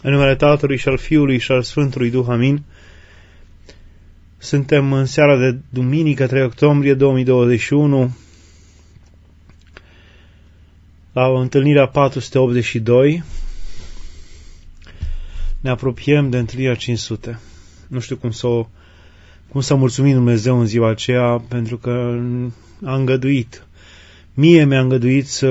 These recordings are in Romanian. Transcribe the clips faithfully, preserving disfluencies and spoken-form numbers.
În numele Tatălui și al Fiului și al Sfântului Duh, amin. Suntem în seara de duminică, trei octombrie două mii douăzeci și unu, la întâlnirea patru sute optzeci și doi. Ne apropiem de întâlnirea cinci sute. Nu știu cum să, o, cum să mulțumim Dumnezeu în ziua aceea, pentru că a îngăduit. Mie mi-a îngăduit să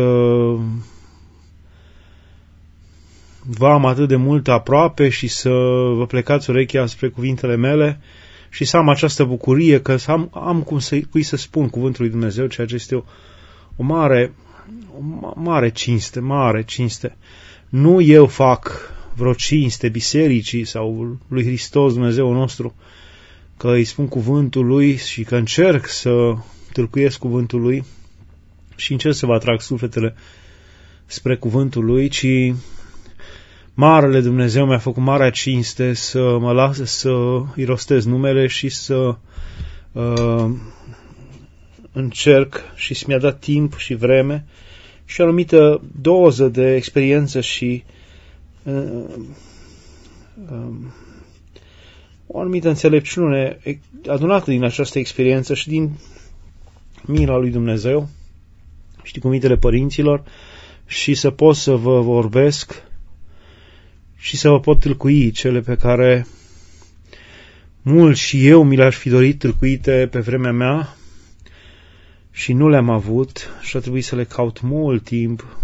vă am atât de mult aproape și să vă plecați urechea spre cuvintele mele și să am această bucurie că am, am cum să, cui să spun cuvântul lui Dumnezeu, ceea ce este o, o mare, o mare cinste, mare cinste. Nu eu fac vreo cinste bisericii sau lui Hristos Dumnezeu nostru, că îi spun cuvântul lui și că încerc să tâlcuiesc cuvântul lui și încerc să vă atrag sufletele spre cuvântul lui, ci Marele Dumnezeu mi-a făcut marea cinste să mă lasă să îi rostez numele și să uh, încerc și să mi-a dat timp și vreme și o anumită doză de experiență și uh, uh, o anumită înțelepciune adunată din această experiență și din mila lui Dumnezeu și din cuvintele părinților și să pot să vă vorbesc și să vă pot tâlcui cele pe care mult și eu mi le-aș fi dorit tâlcuite pe vremea mea și nu le-am avut și a trebuit să le caut mult timp.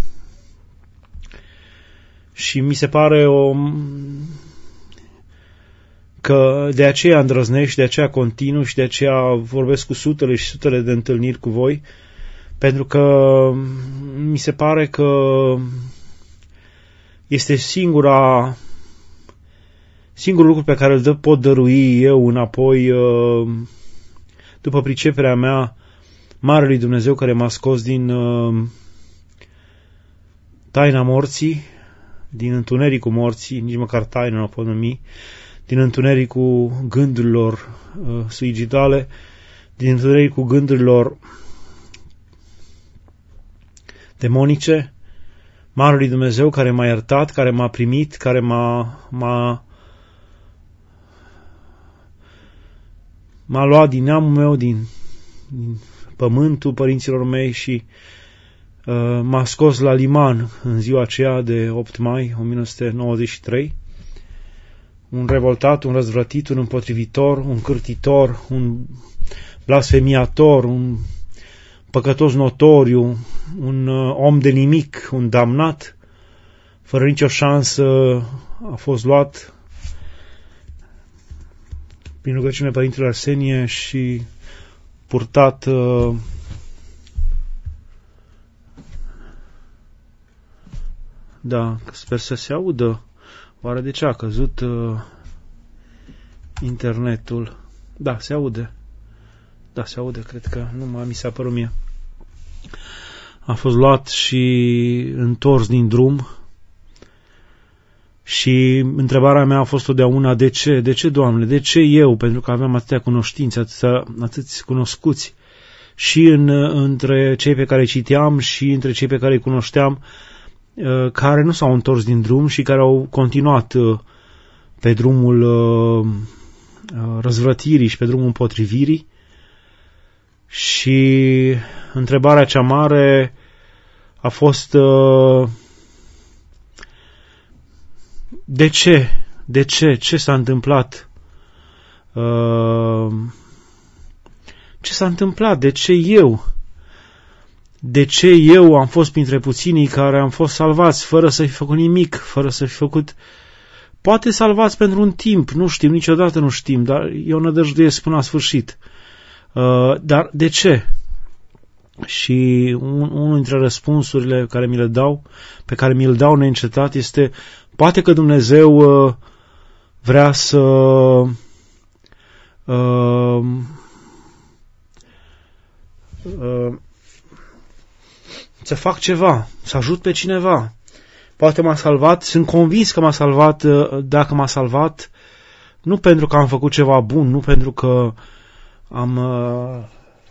Și mi se pare o... că de aceea îndrăznesc și de aceea continuu și de aceea vorbesc cu sutele și sutele de întâlniri cu voi, pentru că mi se pare că este singura, singurul lucru pe care îl pot dărui eu înapoi după priceperea mea Marelui Dumnezeu care m-a scos din taina morții, din întunericul morții, nici măcar taina nu o pot numi, din întunericul gândurilor suicidale, din întunericul gândurilor demonice, Marelui Dumnezeu care m-a iertat, care m-a primit, care m-a, m-a, m-a luat din neamul meu, din, din pământul părinților mei și uh, m-a scos la liman în ziua aceea de opt mai o mie nouă sute nouăzeci și trei. Un revoltat, un răzvrătit, un împotrivitor, un cârtitor, un blasfemiator, un păcătos notoriu, un om de nimic, un damnat, fără nicio șansă, a fost luat prin rugăciunea Părintele Arsenie și purtat uh, da, sper să se audă. Oare de ce a căzut uh, internetul? Da, se aude. Da, se aude, cred că nu mai mi s-a părut mie. A fost luat și întors din drum și întrebarea mea a fost totdeauna de ce? De ce, Doamne? De ce eu? Pentru că aveam atâtea cunoștințe, atâția, atâți cunoscuți și în, între cei pe care citeam și între cei pe care îi cunoșteam, care nu s-au întors din drum și care au continuat pe drumul răzvrătirii și pe drumul împotrivirii. Și întrebarea cea mare a fost uh, de ce? De ce? Ce s-a întâmplat? Uh, ce s-a întâmplat? De ce eu? De ce eu am fost printre puținii care am fost salvați fără să fi făcut nimic, fără să fi făcut... Poate salvați pentru un timp, nu știm, niciodată nu știm, dar eu nădăjduiesc până la sfârșit. Uh, dar de ce? Și un, unul dintre răspunsurile care mi le dau, pe care mi le dau neîncetat, este poate că Dumnezeu uh, vrea să uh, uh, să fac ceva, să ajut pe cineva. Poate m-a salvat, sunt convins că m-a salvat, uh, dacă m-a salvat, nu pentru că am făcut ceva bun, nu pentru că am uh,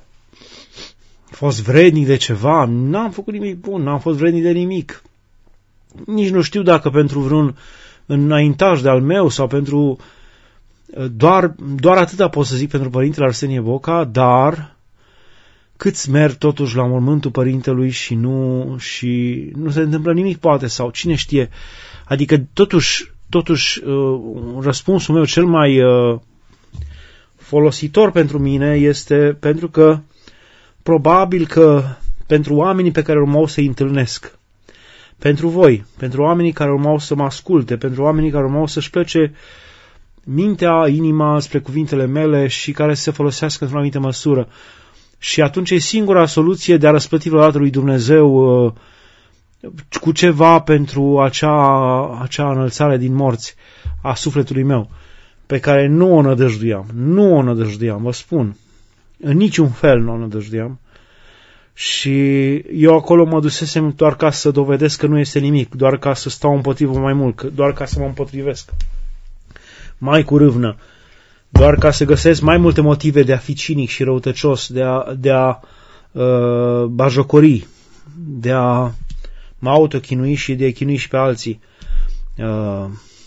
fost vrednic de ceva, n-am făcut nimic bun, n-am fost vrednic de nimic. Nici nu știu dacă pentru vreun înaintaș de-al meu sau pentru... Doar, doar atâta pot să zic pentru Părintele Arsenie Boca, dar câți merg totuși la mormântul părintelui și nu, și nu se întâmplă nimic, poate, sau cine știe. Adică totuși, totuși răspunsul meu cel mai folositor pentru mine este pentru că probabil că pentru oamenii pe care urmau să-i întâlnesc, pentru voi, pentru oamenii care urmau să mă asculte, pentru oamenii care urmau să-și plece mintea, inima spre cuvintele mele și care să se folosească într-o anumită măsură. Și atunci e singura soluție de a răsplăti vreodată lui Dumnezeu uh, cu ceva pentru acea, acea înălțare din morți a sufletului meu, pe care nu o nădăjduiam. Nu o nădăjduiam, vă spun. În niciun fel nu o nădăjduiam. Și eu acolo mă dusesem doar ca să dovedesc că nu este nimic, doar ca să stau împotrivă mai mult, doar ca să mă împotrivesc mai cu râvnă, doar ca să găsesc mai multe motive de a fi cinic și răutăcios, de a, de a uh, bajocori, de a mă autochinui și de a chinui și pe alții. Uh,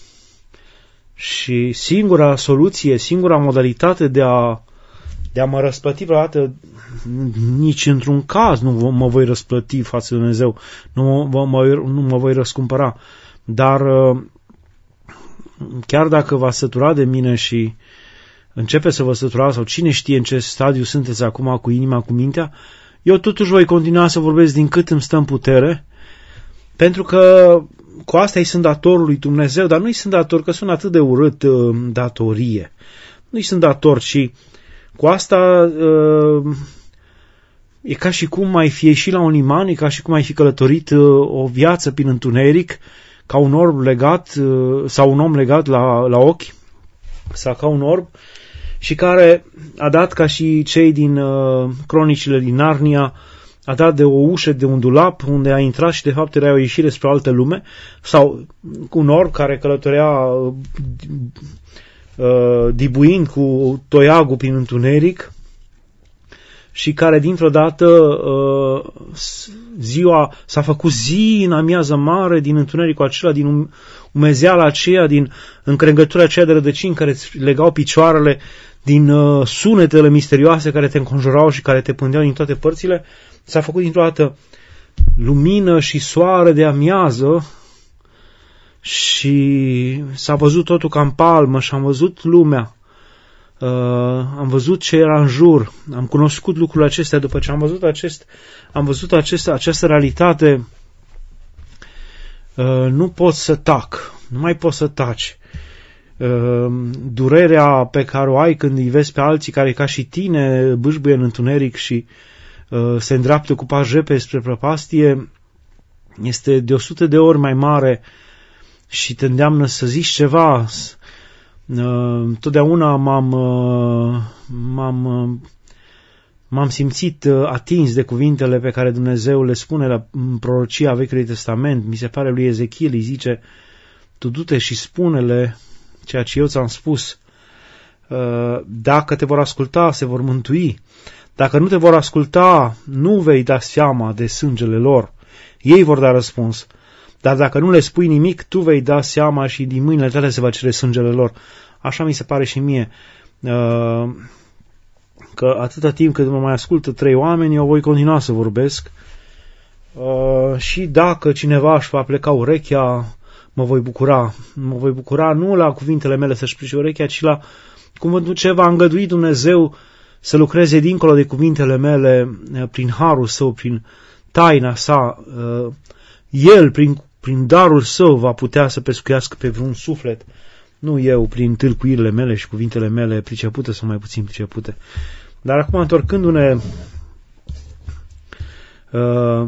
și singura soluție, singura modalitate de a, de a mă răsplăti vreodată, nici într-un caz nu mă voi răsplăti față de Dumnezeu, nu mă, mă, nu mă voi răscumpăra, dar uh, chiar dacă v-ați sătura de mine și începe să vă sătura, sau cine știe în ce stadiu sunteți acum cu inima, cu mintea, eu totuși voi continua să vorbesc din cât îmi stă în putere, pentru că cu asta îi sunt dator lui Dumnezeu, dar nu îi sunt dator, că sunt atât de urât uh, datorie. Nu îi sunt dator și cu asta uh, e ca și cum ai fi ieșit la un liman, e ca și cum ai fi călătorit uh, o viață prin întuneric, ca un orb legat, sau un om legat la, la ochi, sau ca un orb, și care a dat, ca și cei din uh, cronicile din Narnia, a dat de o ușă, de un dulap, unde a intrat și de fapt era o ieșire spre altă lume, sau un orb care călătorea uh, uh, dibuind cu toiagul prin întuneric, și care dintr-o dată uh, ziua s-a făcut zi în amiază mare din întunericul acela, din umezeala aceea, din încrengătura aceea de rădăcini care îți legau picioarele, din uh, sunetele misterioase care te înconjurau și care te pândeau din toate părțile, s-a făcut dintr-o dată lumină și soare de amiază și s-a văzut totul ca în palmă și am văzut lumea. Uh, am văzut ce era în jur, am cunoscut lucrurile acestea. După ce am văzut, acest, am văzut acest, această realitate, uh, nu pot să tac, nu mai pot să taci. Uh, durerea pe care o ai când îi vezi pe alții care ca și tine bâșbuie în întuneric și uh, se îndreaptă cu pași repede spre prăpastie este de o sută de ori mai mare și te îndeamnă să zici ceva. Uh, totdeauna m-am, uh, m-am, uh, m-am simțit uh, atins de cuvintele pe care Dumnezeu le spune la prorocia Vechiului Testament. Mi se pare lui Ezechiel, îi zice: tu du-te și spune-le ceea ce eu ți-am spus. Uh, dacă te vor asculta, se vor mântui. Dacă nu te vor asculta, nu vei da seama de sângele lor. Ei vor da răspuns. Dar dacă nu le spui nimic, tu vei da seama și din mâinile tale se va cere sângele lor. Așa mi se pare și mie. Că atâta timp cât mă mai ascultă trei oameni, eu voi continua să vorbesc. Și dacă cineva își va pleca urechea, mă voi bucura. Mă voi bucura nu la cuvintele mele să-și plece urechea, ci la cuvântul ce va îngădui Dumnezeu să lucreze dincolo de cuvintele mele, prin harul său, prin taina sa. El, prin prin darul său, va putea să pescuiască pe vreun suflet. Nu eu, prin tâlcuirile mele și cuvintele mele pricepute sau mai puțin pricepute. Dar acum, întorcându-ne uh,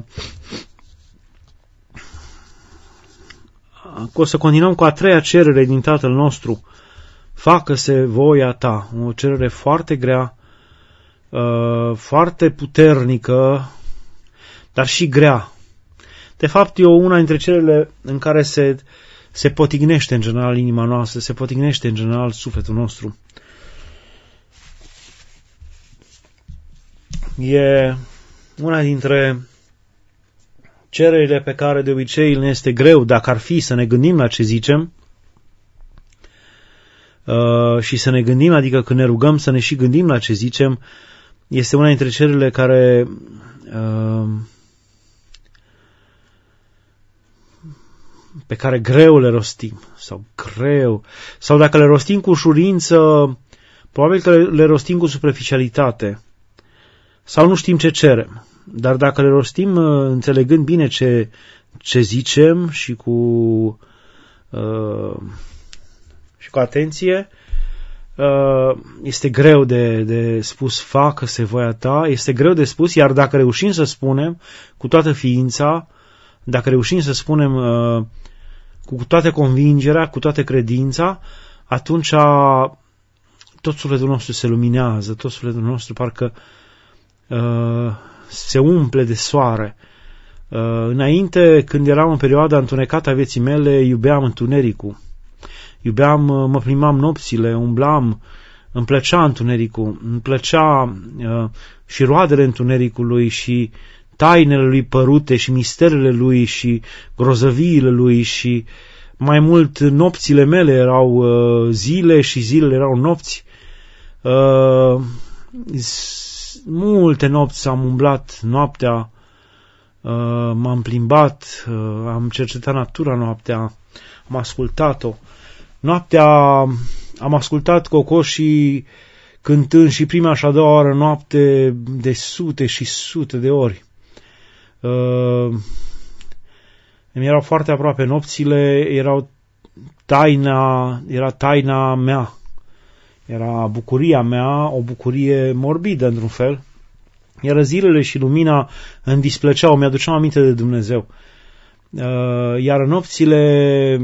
o să continuăm cu a treia cerere din Tatăl nostru: facă-se voia ta. O cerere foarte grea, uh, foarte puternică, dar și grea. De fapt, e una dintre celele în care se, se potignește în general inima noastră, se potignește în general sufletul nostru. E una dintre cererile pe care de obicei ne este greu, dacă ar fi să ne gândim la ce zicem, uh, și să ne gândim, adică când ne rugăm să ne și gândim la ce zicem, este una dintre cererile care uh, pe care greu le rostim, sau greu, sau dacă le rostim cu ușurință, probabil că le, le rostim cu superficialitate, sau nu știm ce cerem. Dar dacă le rostim înțelegând bine ce, ce zicem și cu, uh, și cu atenție, uh, este greu de, de spus facă-se voia ta, este greu de spus, iar dacă reușim să spunem cu toată ființa, dacă reușim să spunem uh, cu toată convingerea, cu toată credința, atunci tot sufletul nostru se luminează, tot sufletul nostru parcă uh, se umple de soare. Uh, înainte, când eram în perioada întunecată a vieții mele, iubeam întunericul. Iubeam, uh, mă plimbam nopțile, umblam, îmi plăcea întunericul, îmi plăcea uh, și roadele întunericului și tainele lui părute și misterele lui și grozăviile lui și mai mult nopțile mele erau uh, zile și zilele erau nopți. Uh, multe nopți am umblat noaptea, uh, m-am plimbat, uh, am cercetat natura noaptea, am ascultat-o. Noaptea am ascultat cocoșii cântând și prima și a doua oară noapte de sute și sute de ori. Uh, îmi erau foarte aproape nopțile, erau taina, era taina mea, era bucuria mea, o bucurie morbidă într-un fel, iar zilele și lumina îmi displăceau, mi-aduceau aminte de Dumnezeu. Uh, iar nopțile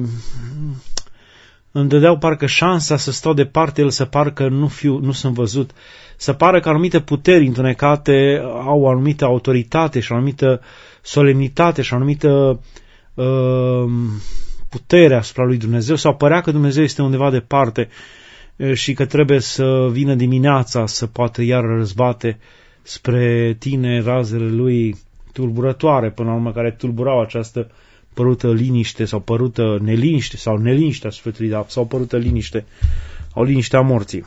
îmi dădeau parcă șansa să stau departe, el să parcă nu, fiu, nu sunt văzut, să pară că anumite puteri întunecate au o anumită autoritate și o anumită solemnitate și o anumită uh, putere asupra lui Dumnezeu, sau părea că Dumnezeu este undeva departe uh, și că trebuie să vină dimineața să poată iar răzbate spre tine razele lui tulburătoare, până la urmă, care tulburau această părută liniște sau părută neliniște sau neliniște a sufletului, da, sau părută liniște, o liniște a morții.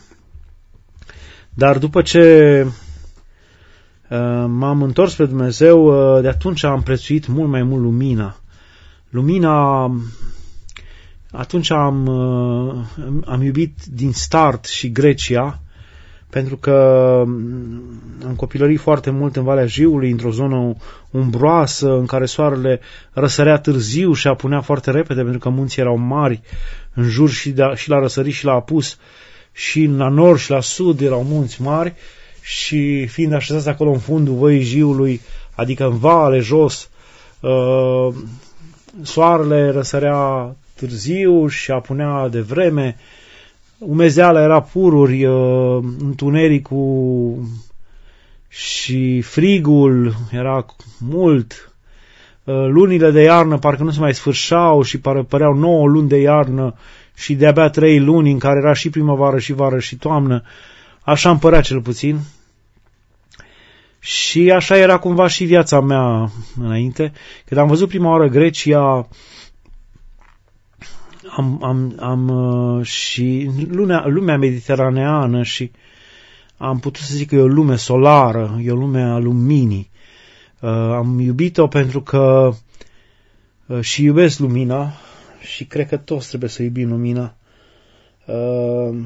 Dar după ce uh, m-am întors pe Dumnezeu, uh, de atunci am prețuit mult mai mult lumina. Lumina, atunci am, uh, am iubit din start și Grecia, pentru că am copilărit foarte mult în Valea Jiului, într-o zonă umbroasă, în care soarele răsărea târziu și apunea foarte repede, pentru că munții erau mari în jur și, de, și la răsărit și la apus, și la nord și la sud erau munți mari, și fiind așezați acolo în fundul Văii Jiului, adică în vale, jos, uh, soarele răsărea târziu și apunea de vreme, umezeala era pururi, uh, întunericul și frigul era mult, uh, lunile de iarnă parcă nu se mai sfârșeau și păreau nouă luni de iarnă și de-abia trei luni în care era și primăvară și vară și toamnă. Așa îmi părea cel puțin. Și așa era cumva și viața mea înainte. Când am văzut prima oară Grecia, am, am, am și lumea, lumea mediteraneană, și am putut să zic că e o lume solară, e o lume a luminii. Uh, am iubit-o pentru că uh, și iubesc lumina și cred că toți trebuie să iubim lumina. Uh,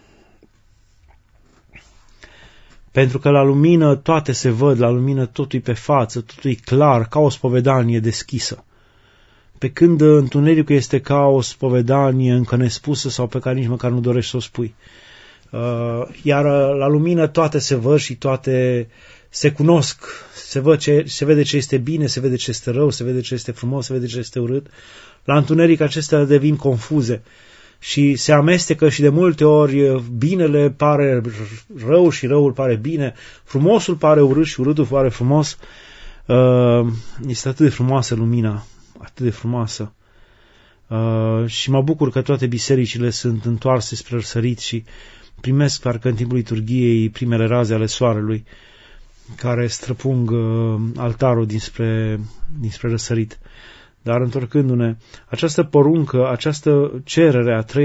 pentru că la lumină toate se văd, la lumină totul e pe față, totul e clar, ca o spovedanie deschisă. Pe când întunericul este ca o spovedanie încă nespusă sau pe care nici măcar nu dorești să o spui. Uh, iar la lumină toate se văd și toate se cunosc, se, văd ce, se vede ce este bine, se vede ce este rău, se vede ce este frumos, se vede ce este urât. La întuneric acestea devin confuze și se amestecă și de multe ori binele pare rău și răul pare bine, frumosul pare urât și urâtul pare frumos. Uh, este atât de frumoasă lumina, atât de frumoasă. Uh, și mă bucur că toate bisericile sunt întoarse spre răsărit și primesc parcă în timpul liturghiei primele raze ale soarelui care străpung uh, altarul dinspre, dinspre răsărit. Dar întorcându-ne, această poruncă, această cerere a treia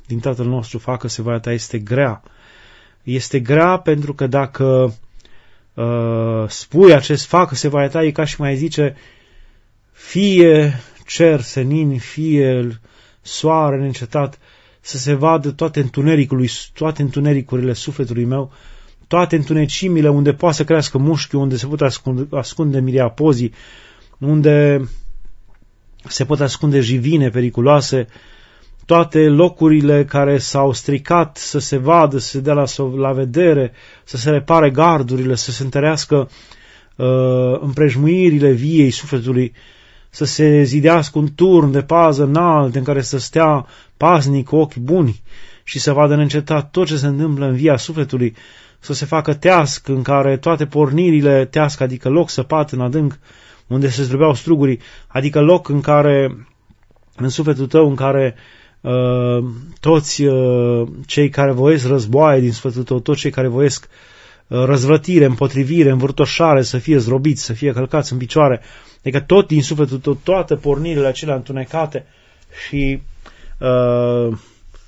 din Tatăl nostru, facă-se voia ta, este grea. Este grea pentru că dacă uh, spui acest facă-se voia ta, e ca și mai zice fie cer senin, fie soare neîncetat, să se vadă toate întunericului, toate întunericurile sufletului meu, toate întunecimile unde poate să crească mușchiul, unde se pot ascunde, ascunde miriapozii, unde se pot ascunde jivine periculoase, toate locurile care s-au stricat să se vadă, să se dea la, la vedere, să se repare gardurile, să se întărească uh, împrejmuirile viei sufletului, să se zidească un turn de pază înalt în care să stea paznic cu ochi buni și să vadă neîncetat tot ce se întâmplă în via sufletului, să se facă teasc în care toate pornirile, teasc adică loc săpat în adânc, unde se zdrobeau strugurii, adică loc în care, în sufletul tău, în care uh, toți uh, cei care voiesc războaie din sufletul tău, toți cei care voiesc uh, răzvrătire, împotrivire, învârtoșare, să fie zdrobiți, să fie călcați în picioare, adică tot din sufletul tău, toate pornirile acelea întunecate și uh,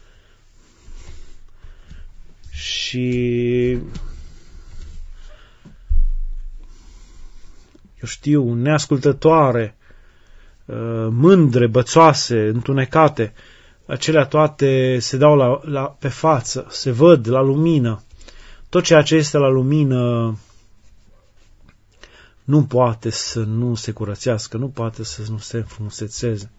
și eu știu, neascultătoare, mândre, bățoase, întunecate, acelea toate se dau la, la, pe față, se văd la lumină. Tot ceea ce este la lumină nu poate să nu se curățească, nu poate să nu se înfrumusețeze.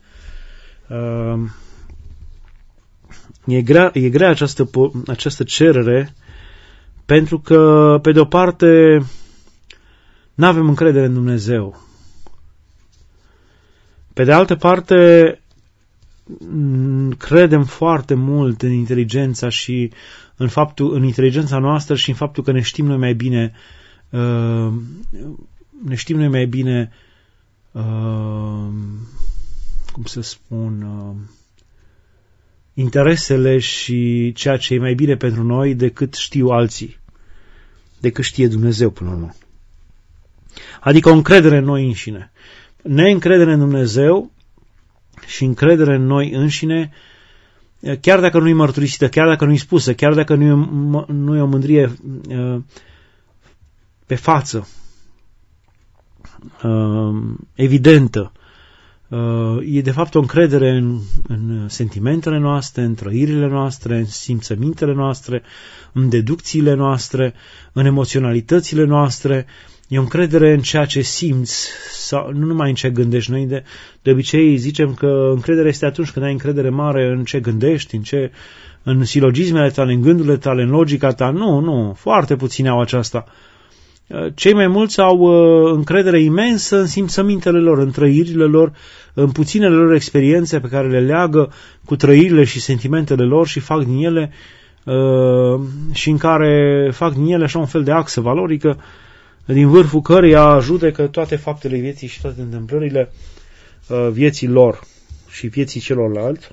E grea, e grea această, această cerere, pentru că, pe de o parte, nu avem încredere în Dumnezeu. Pe de altă parte, credem foarte mult în inteligența și în faptul, în inteligența noastră și în faptul că ne știm noi mai bine, uh, ne știm noi mai bine, uh, cum să spun, uh, interesele și ceea ce e mai bine pentru noi decât știu alții, decât știe Dumnezeu până la urmă. Adică o încredere în noi înșine. Neîncredere în Dumnezeu și încredere în noi înșine, chiar dacă nu e mărturisită, chiar dacă nu e spusă, chiar dacă nu e, nu e o mândrie uh, pe față, uh, evidentă, uh, e de fapt o încredere în, în sentimentele noastre, în trăirile noastre, în simțămintele noastre, în deducțiile noastre, în emoționalitățile noastre. E o încredere în ceea ce simți, sau nu numai în ce gândești. Noi de, de obicei zicem că încrederea este atunci când ai încredere mare în ce gândești, în, ce, în silogismele tale, în gândurile tale, în logica ta. Nu, nu, foarte puțini au aceasta. Cei mai mulți au încredere imensă în simțămintele lor, în trăirile lor, în puținele lor experiențe pe care le leagă cu trăirile și sentimentele lor și fac din ele și în care fac din ele așa un fel de axă valorică, din vârful căreia judecă toate faptele vieții și toate întâmplările uh, vieții lor și vieții celorlalți.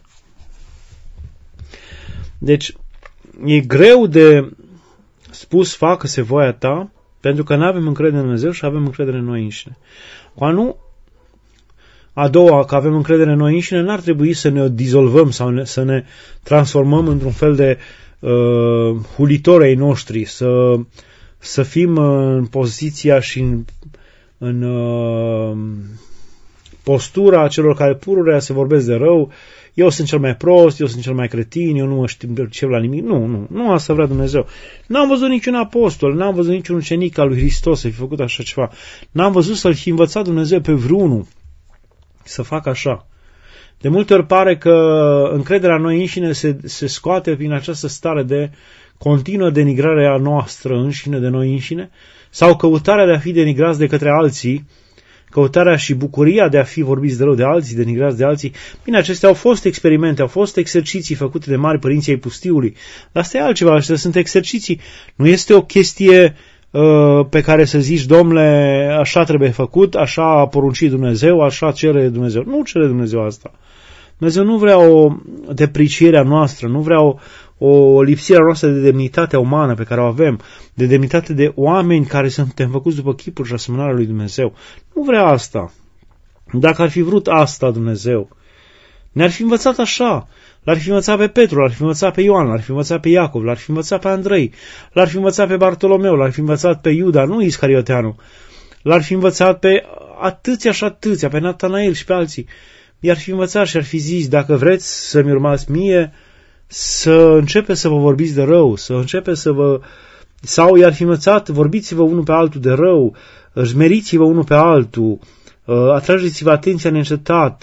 Deci, e greu de spus facă-se voia ta, pentru că nu avem încredere în Dumnezeu și avem încredere în noi înșine. Cu nu, a doua, că avem încredere în noi înșine, n-ar trebui să ne dizolvăm sau ne, să ne transformăm într-un fel de uh, hulitori ai noștri, să să fim în poziția și în, în uh, postura celor care pururea se vorbesc de rău, eu sunt cel mai prost, eu sunt cel mai cretin, eu nu mă știu ce la nimic. Nu, nu, nu asta vrea Dumnezeu. N-am văzut niciun apostol, n-am văzut niciun ucenic al lui Hristos să fi făcut așa ceva. N-am văzut să-l fi învățat Dumnezeu pe vreunul să facă așa. De multe ori pare că încrederea noi înșine se, se scoate prin această stare de continuă denigrare a noastră înșine, de noi înșine, sau căutarea de a fi denigrați de către alții, căutarea și bucuria de a fi vorbiți de rău de alții, denigrați de alții. Bine, acestea au fost experimente, au fost exerciții făcute de mari părinții ai pustiului, dar asta e altceva, acestea sunt exerciții. Nu este o chestie uh, pe care să zici, domnule, așa trebuie făcut, așa a poruncit Dumnezeu, așa cere Dumnezeu. Nu cere Dumnezeu asta. Dumnezeu nu vrea o depreciere a noastră, nu vrea o o lipsire a noastră de demnitate umană pe care o avem, de demnitate de oameni care suntem făcuți după chipul și asemănarea lui Dumnezeu. Nu vrea asta. Dacă ar fi vrut asta Dumnezeu, ne-ar fi învățat așa. L-ar fi învățat pe Petru, l-ar fi învățat pe Ioan, l-ar fi învățat pe Iacov, l-ar fi învățat pe Andrei, l-ar fi învățat pe Bartolomeu, l-ar fi învățat pe Iuda, nu Iscarioteanu, l-ar fi învățat pe atâția și atâția, pe Natanael și pe alții. I-ar fi învățat și ar fi zis, dacă vreți să-mi urmați mie, să începeți să vă vorbiți de rău, să începeți să vă... Sau i-ar fi învățat, vorbiți-vă unul pe altul de rău, jmeriți-vă unul pe altul, atrageți-vă atenția neîncetat,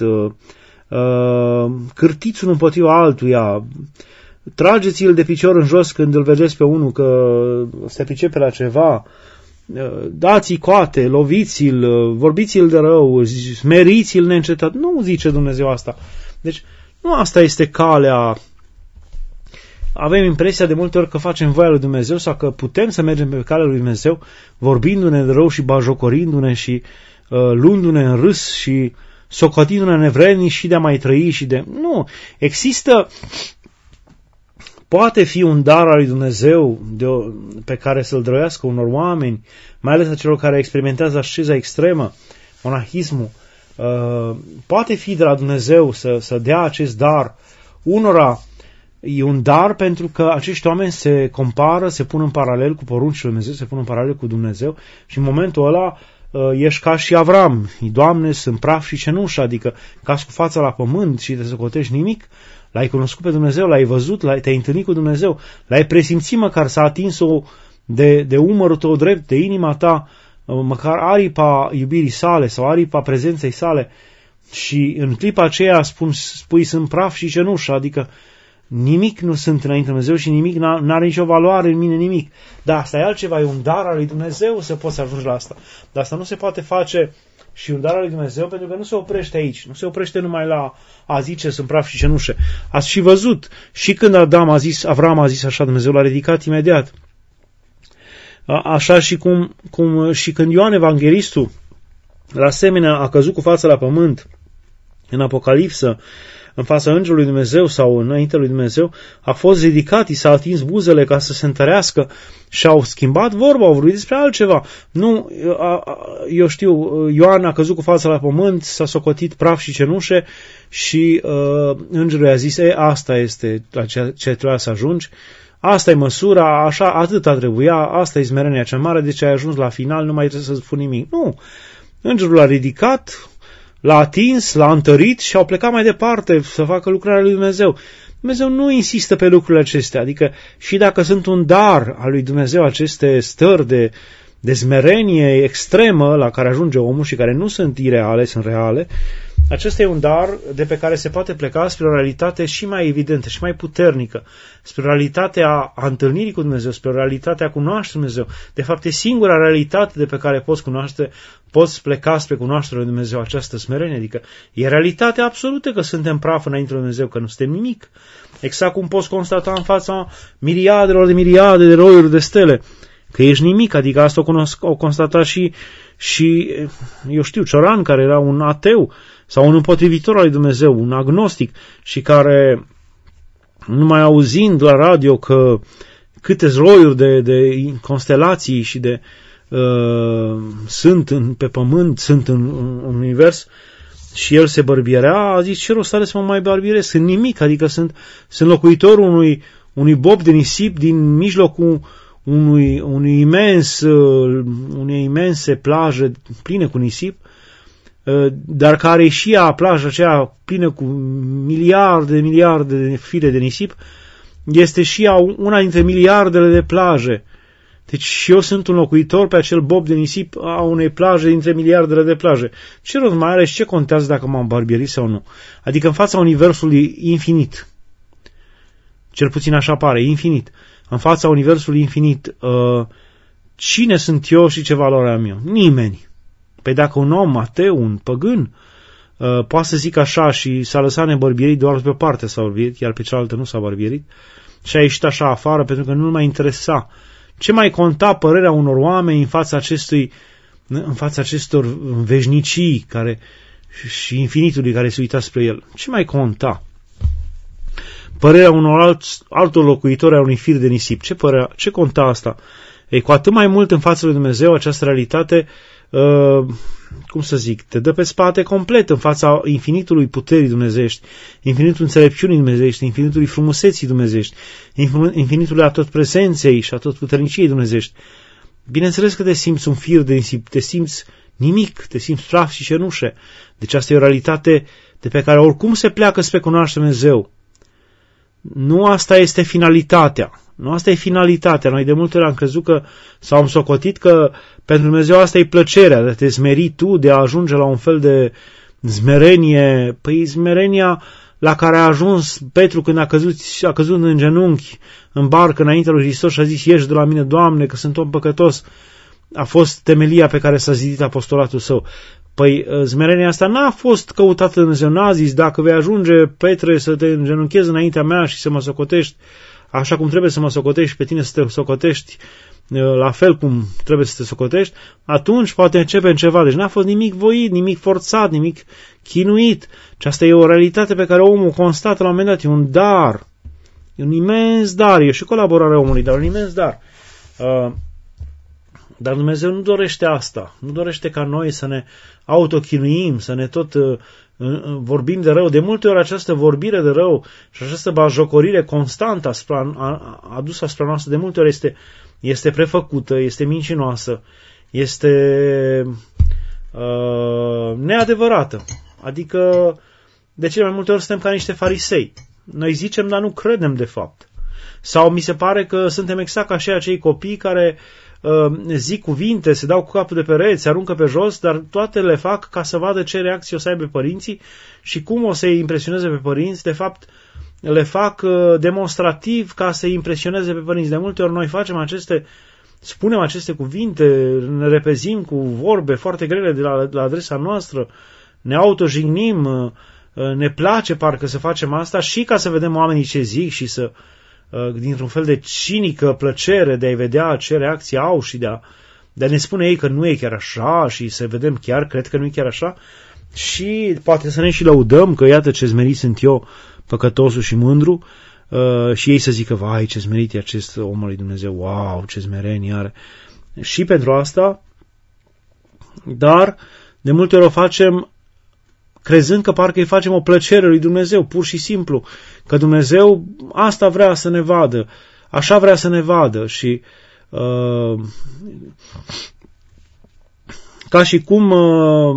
cârtiți unul împotriva altuia, trageți-l de picior în jos când îl vedeți pe unul că se pricepe la ceva, dați-i coate, loviți-l, vorbiți-l de rău, smeriți-l neîncetat. Nu zice Dumnezeu asta. Deci nu asta este calea. Avem impresia de multe ori că facem voia lui Dumnezeu sau că putem să mergem pe calea lui Dumnezeu vorbindu-ne de rău și bajocorindu-ne și uh, luându-ne în râs și socotindu-ne nevrednici și de a mai trăi și de... Nu, există... Poate fi un dar al lui Dumnezeu de o, pe care să-l dăruiască unor oameni, mai ales a celor care experimentează asceza extremă, monahismul. Uh, poate fi de la Dumnezeu să, să dea acest dar unora. E un dar pentru că acești oameni se compară, se pun în paralel cu poruncile lui Dumnezeu, se pun în paralel cu Dumnezeu și în momentul ăla uh, ești ca și Avram. Doamne, sunt praf și cenușă, adică cazi cu fața la pământ și te socotești nimic. L-ai cunoscut pe Dumnezeu, l-ai văzut, l-ai, te-ai întâlnit cu Dumnezeu, l-ai presimțit măcar s-a atins-o de, de umărul tău drept, de inima ta, măcar aripa iubirii sale sau aripa prezenței sale și în clipa aceea spun, spui sunt praf și cenușă, adică nimic nu sunt înainte de Dumnezeu și nimic n-are nicio valoare în mine, nimic. Dar asta e altceva, e un dar al lui Dumnezeu să poți ajunge la asta. Dar asta nu se poate face și un dar al lui Dumnezeu pentru că nu se oprește aici, nu se oprește numai la a zice sunt praf și cenușe. Ați și văzut, și când Adam a zis, Avram a zis așa, Dumnezeu l-a ridicat imediat. Așa și cum, cum și când Ioan Evanghelistul, la asemenea, a căzut cu fața la pământ în Apocalipsă, în fața Îngerului Dumnezeu sau înaintea lui Dumnezeu, a fost ridicat, i s-a atins buzele ca să se întărească și au schimbat vorba, au vorbit despre altceva. Nu, eu știu, Ioan a căzut cu fața la pământ, s-a socotit praf și cenușe și uh, Îngerul a zis, e, asta este la ce, ce trebuia să ajungi, asta e măsura, așa, atâta trebuia, asta e smerenia cea mare, deci ai ajuns la final, nu mai trebuie să spun nimic. Nu, Îngerul a ridicat, l-a atins, l-a întărit și au plecat mai departe să facă lucrarea lui Dumnezeu. Dumnezeu nu insistă pe lucrurile acestea, adică și dacă sunt un dar al lui Dumnezeu aceste stări de, de smerenie extremă la care ajunge omul și care nu sunt ireale, sunt reale, acesta e un dar de pe care se poate pleca spre o realitate și mai evidentă, și mai puternică, spre realitatea a întâlnirii cu Dumnezeu, spre realitatea cunoașterii Dumnezeu. De fapt, e singura realitate de pe care poți cunoaște, poți pleca spre cunoașterea lui Dumnezeu, această smerenie, adică e realitatea absolută că suntem praf înainte lui Dumnezeu, că nu suntem nimic. Exact cum poți constata în fața miliardelor de miliarde de roiuri de stele, că ești nimic, adică asta o, cunosc, o constata și, și, eu știu, Cioran, care era un ateu, sau un împotrivitor al lui Dumnezeu, un agnostic, și care, numai auzind la radio că câte roiuri de, de constelații și de uh, sunt în, pe pământ, sunt în, în univers, și el se bărbierea, a zis, ce rost are să mă mai barbierez? Sunt nimic, adică sunt, sunt locuitorul unui, unui bob de nisip din mijlocul unui, unui imens, uh, unei imense plaje pline cu nisip, dar care și ea, plaja aceea plină cu miliarde, miliarde de fire de nisip, este și ea una dintre miliardele de plaje. Deci și eu sunt un locuitor pe acel bob de nisip a unei plaje dintre miliardele de plaje. Ce rost mai are și ce contează dacă m-am barbierit sau nu? Adică în fața universului infinit, cel puțin așa pare, infinit, în fața universului infinit, uh, cine sunt eu și ce valoare am eu? Nimeni. Păi dacă un om ateu, un păgân, uh, poate să zic așa și s-a lăsat nebărbierit, doar pe o parte s-a bărbierit, iar pe cealaltă nu s-a bărbierit, și a ieșit așa afară pentru că nu mai interesa. Ce mai conta părerea unor oameni în fața acestui, în fața acestor veșnicii care, și infinitului care se uita spre el? Ce mai conta? Părerea unor alți, altor locuitori a unui fir de nisip. Ce, părea, ce conta asta? Ei, cu atât mai mult în fața lui Dumnezeu această realitate uh, cum să zic, te dă pe spate complet în fața infinitului puterii dumnezeiești, infinitul înțelepciunii dumnezeiești, infinitului frumuseții dumnezeiești, infinitului atotprezenței și atotputerniciei dumnezeiești. Bineînțeles că te simți un fir de nisip, te simți nimic, te simți praf și cenușe. Deci asta e o realitate de pe care oricum se pleacă spre cunoaște Dumnezeu. Nu asta este finalitatea. Nu asta e finalitatea. Noi de multe ori am crezut că, sau am socotit că pentru Dumnezeu asta e plăcerea, de a te zmeri tu, de a ajunge la un fel de zmerenie. Păi zmerenia la care a ajuns Petru când a căzut, a căzut în genunchi, în barcă înaintea lui Hristos și a zis, ieși de la mine, Doamne, că sunt om păcătos. A fost temelia pe care s-a zidit apostolatul său. Păi zmerenia asta n-a fost căutată de Dumnezeu, n-a zis, dacă vei ajunge, Petre, să te îngenunchezi înaintea mea și să mă socotești, așa cum trebuie să mă socotești, pe tine să te socotești, la fel cum trebuie să te socotești, atunci poate începem ceva. Deci n-a fost nimic voit, nimic forțat, nimic chinuit. Și asta e o realitate pe care omul constată la un moment dat, e un dar. E un imens dar, e și colaborarea omului, dar un imens dar. Uh, Dar Dumnezeu nu dorește asta. Nu dorește ca noi să ne autochinuim, să ne tot uh, vorbim de rău. De multe ori această vorbire de rău și această bajocorire constantă asupra, adusă asupra noastră, de multe ori este, este prefăcută, este mincinoasă, este uh, neadevărată. Adică, de cele mai multe ori suntem ca niște farisei. Noi zicem, dar nu credem de fapt. Sau mi se pare că suntem exact ca și acei copii care zic cuvinte, se dau cu capul de pereți, se aruncă pe jos, dar toate le fac ca să vadă ce reacție o să aibă părinții și cum o să-i impresioneze pe părinți. De fapt, le fac demonstrativ ca să-i impresioneze pe părinți. De multe ori noi facem aceste, spunem aceste cuvinte, ne repezim cu vorbe foarte grele de la, de la adresa noastră, ne autojignim, ne place parcă să facem asta și ca să vedem oamenii ce zic și să dintr-un fel de cinică plăcere de a-i vedea ce reacție au și de a, de a ne spune ei că nu e chiar așa și să vedem chiar, cred că nu e chiar așa și poate să ne și lăudăm că iată ce zmerit sunt eu, păcătosul și mândru, uh, și ei să zică, vai ce zmerit e acest om al lui Dumnezeu, wow, ce zmerenie are. Și pentru asta, dar de multe ori o facem crezând că parcă îi facem o plăcere lui Dumnezeu, pur și simplu, că Dumnezeu asta vrea să ne vadă, așa vrea să ne vadă și uh, ca și cum, uh,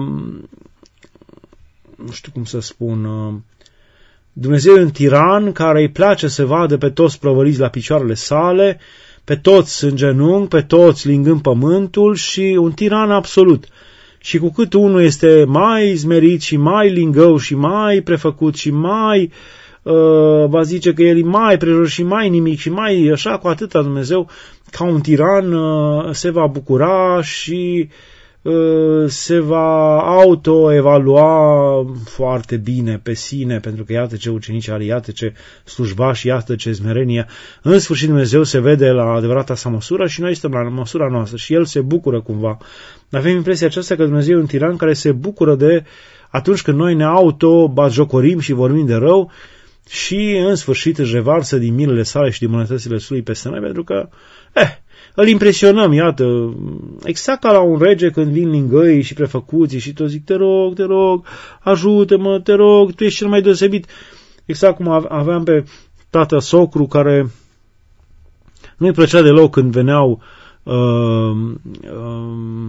nu știu cum să spun, uh, Dumnezeu e un tiran care îi place să vadă pe toți prăvăliți la picioarele sale, pe toți în genunchi, pe toți lingând pământul și un tiran absolut. Și cu cât unul este mai zmerit și mai lingău și mai prefăcut și mai, uh, va zice că el e mai prejur și mai nimic și mai așa, cu atâta Dumnezeu, ca un tiran, uh, se va bucura și uh, se va autoevalua foarte bine pe sine, pentru că iată ce ucenici are, iată ce slujbaș, iată ce zmerenie. În sfârșit Dumnezeu se vede la adevărata sa măsură și noi suntem la măsura noastră și El se bucură cumva. Avem impresia aceasta că Dumnezeu e un tiran care se bucură de atunci când noi ne auto-batjocorim și vorbim de rău și în sfârșit își revarsă din milele sale și din bunătățile sale peste noi, pentru că eh, îl impresionăm, iată, exact ca la un rege când vin lingăii și prefăcuții și tot zic, te rog, te rog, ajută-mă, te rog, tu ești cel mai deosebit. Exact cum aveam pe tată socru care nu-i plăcea deloc când veneau uh, uh,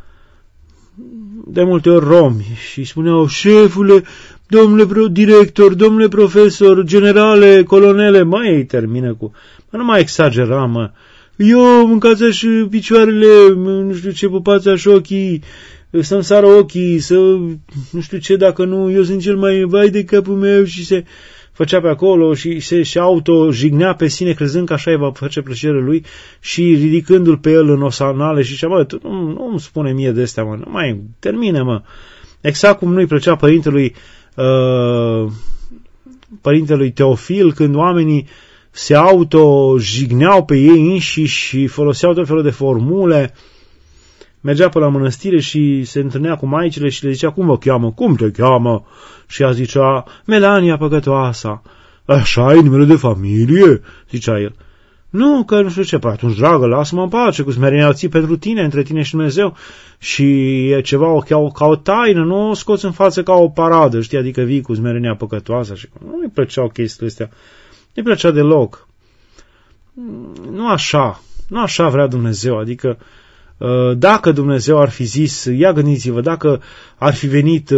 de multe ori romi și spuneau, șefule, domnule director, domnule profesor, generale, colonele, mai ei termină cu, mă, nu mai exagera, mă, eu mâncați și picioarele, nu știu ce, pupați așa ochii, să-mi sară ochii, să, nu știu ce, dacă nu, eu sunt cel mai vai de capul meu și se făcea pe acolo și se și auto-jignea pe sine crezând că așa îi va face plăcere lui și ridicându-l pe el în osanale și zicea, mă, tu nu, nu îmi spune mie de astea, mă, nu mai termine, mă. Exact cum nu-i plăcea părintelui uh, părintelui Teofil când oamenii se auto-jigneau pe ei înșiși și foloseau tot felul de formule. Mergea pe la mănăstire și se întâlnea cu maicile și le zicea, cum vă cheamă? Cum te cheamă? Și ea zicea, Melania păcătoasa. Așa e numele de familie? Zicea el. Nu, că nu știu ce, păi atunci, dragă, lasă-mă în pace, cu smerenia ții pentru tine, între tine și Dumnezeu, și e ceva o, ca, o, ca o taină, nu o scoți în față ca o paradă, știi, adică vii cu smerenia păcătoasă, și nu-i plăceau chestiile astea, nu-i plăcea deloc. Nu așa, nu așa vrea Dumnezeu, adică dacă Dumnezeu ar fi zis, ia gândiți-vă, dacă ar fi venit,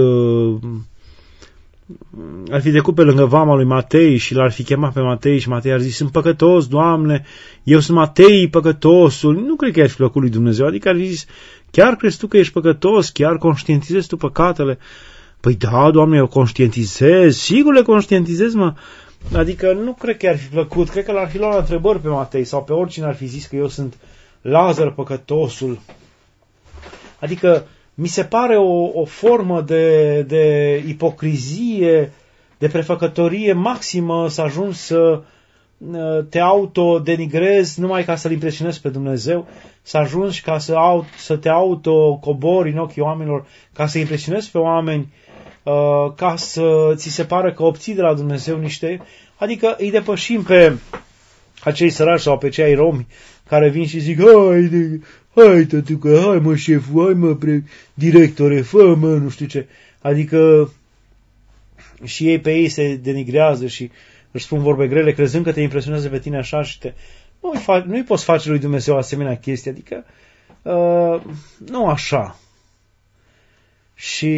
ar fi trecut pe lângă vama lui Matei și l-ar fi chemat pe Matei și Matei ar zis, sunt păcătos, Doamne, eu sunt Matei, păcătosul, nu cred că ar fi plăcut lui Dumnezeu, adică ar fi zis, chiar crezi tu că ești păcătos, chiar conștientizezi tu păcatele? Păi da, Doamne, eu conștientizez, sigur le conștientizez, mă, adică nu cred că ar fi plăcut, cred că l-ar fi luat la întrebări pe Matei sau pe oricine ar fi zis că eu sunt Lazar păcătosul. Adică mi se pare o, o formă de, de ipocrizie, de prefăcătorie maximă să ajungi să te autodenigrezi numai ca să-L impresionezi pe Dumnezeu, să ajungi ca să, să te autocobori în ochii oamenilor, ca să impresionezi pe oameni, ca să ți se pare că obții de la Dumnezeu niște... Adică îi depășim pe acei săraci sau pe cei romi care vin și zic, hai, hai tătucă, hai mă șeful, hai mă pre, directore, fă mă, nu știu ce. Adică și ei pe ei se denigrează și își spun vorbe grele, crezând că te impresionează pe tine așa și te... Nu-i, fa... nu-i poți face lui Dumnezeu asemenea chestii, adică uh, nu așa. Și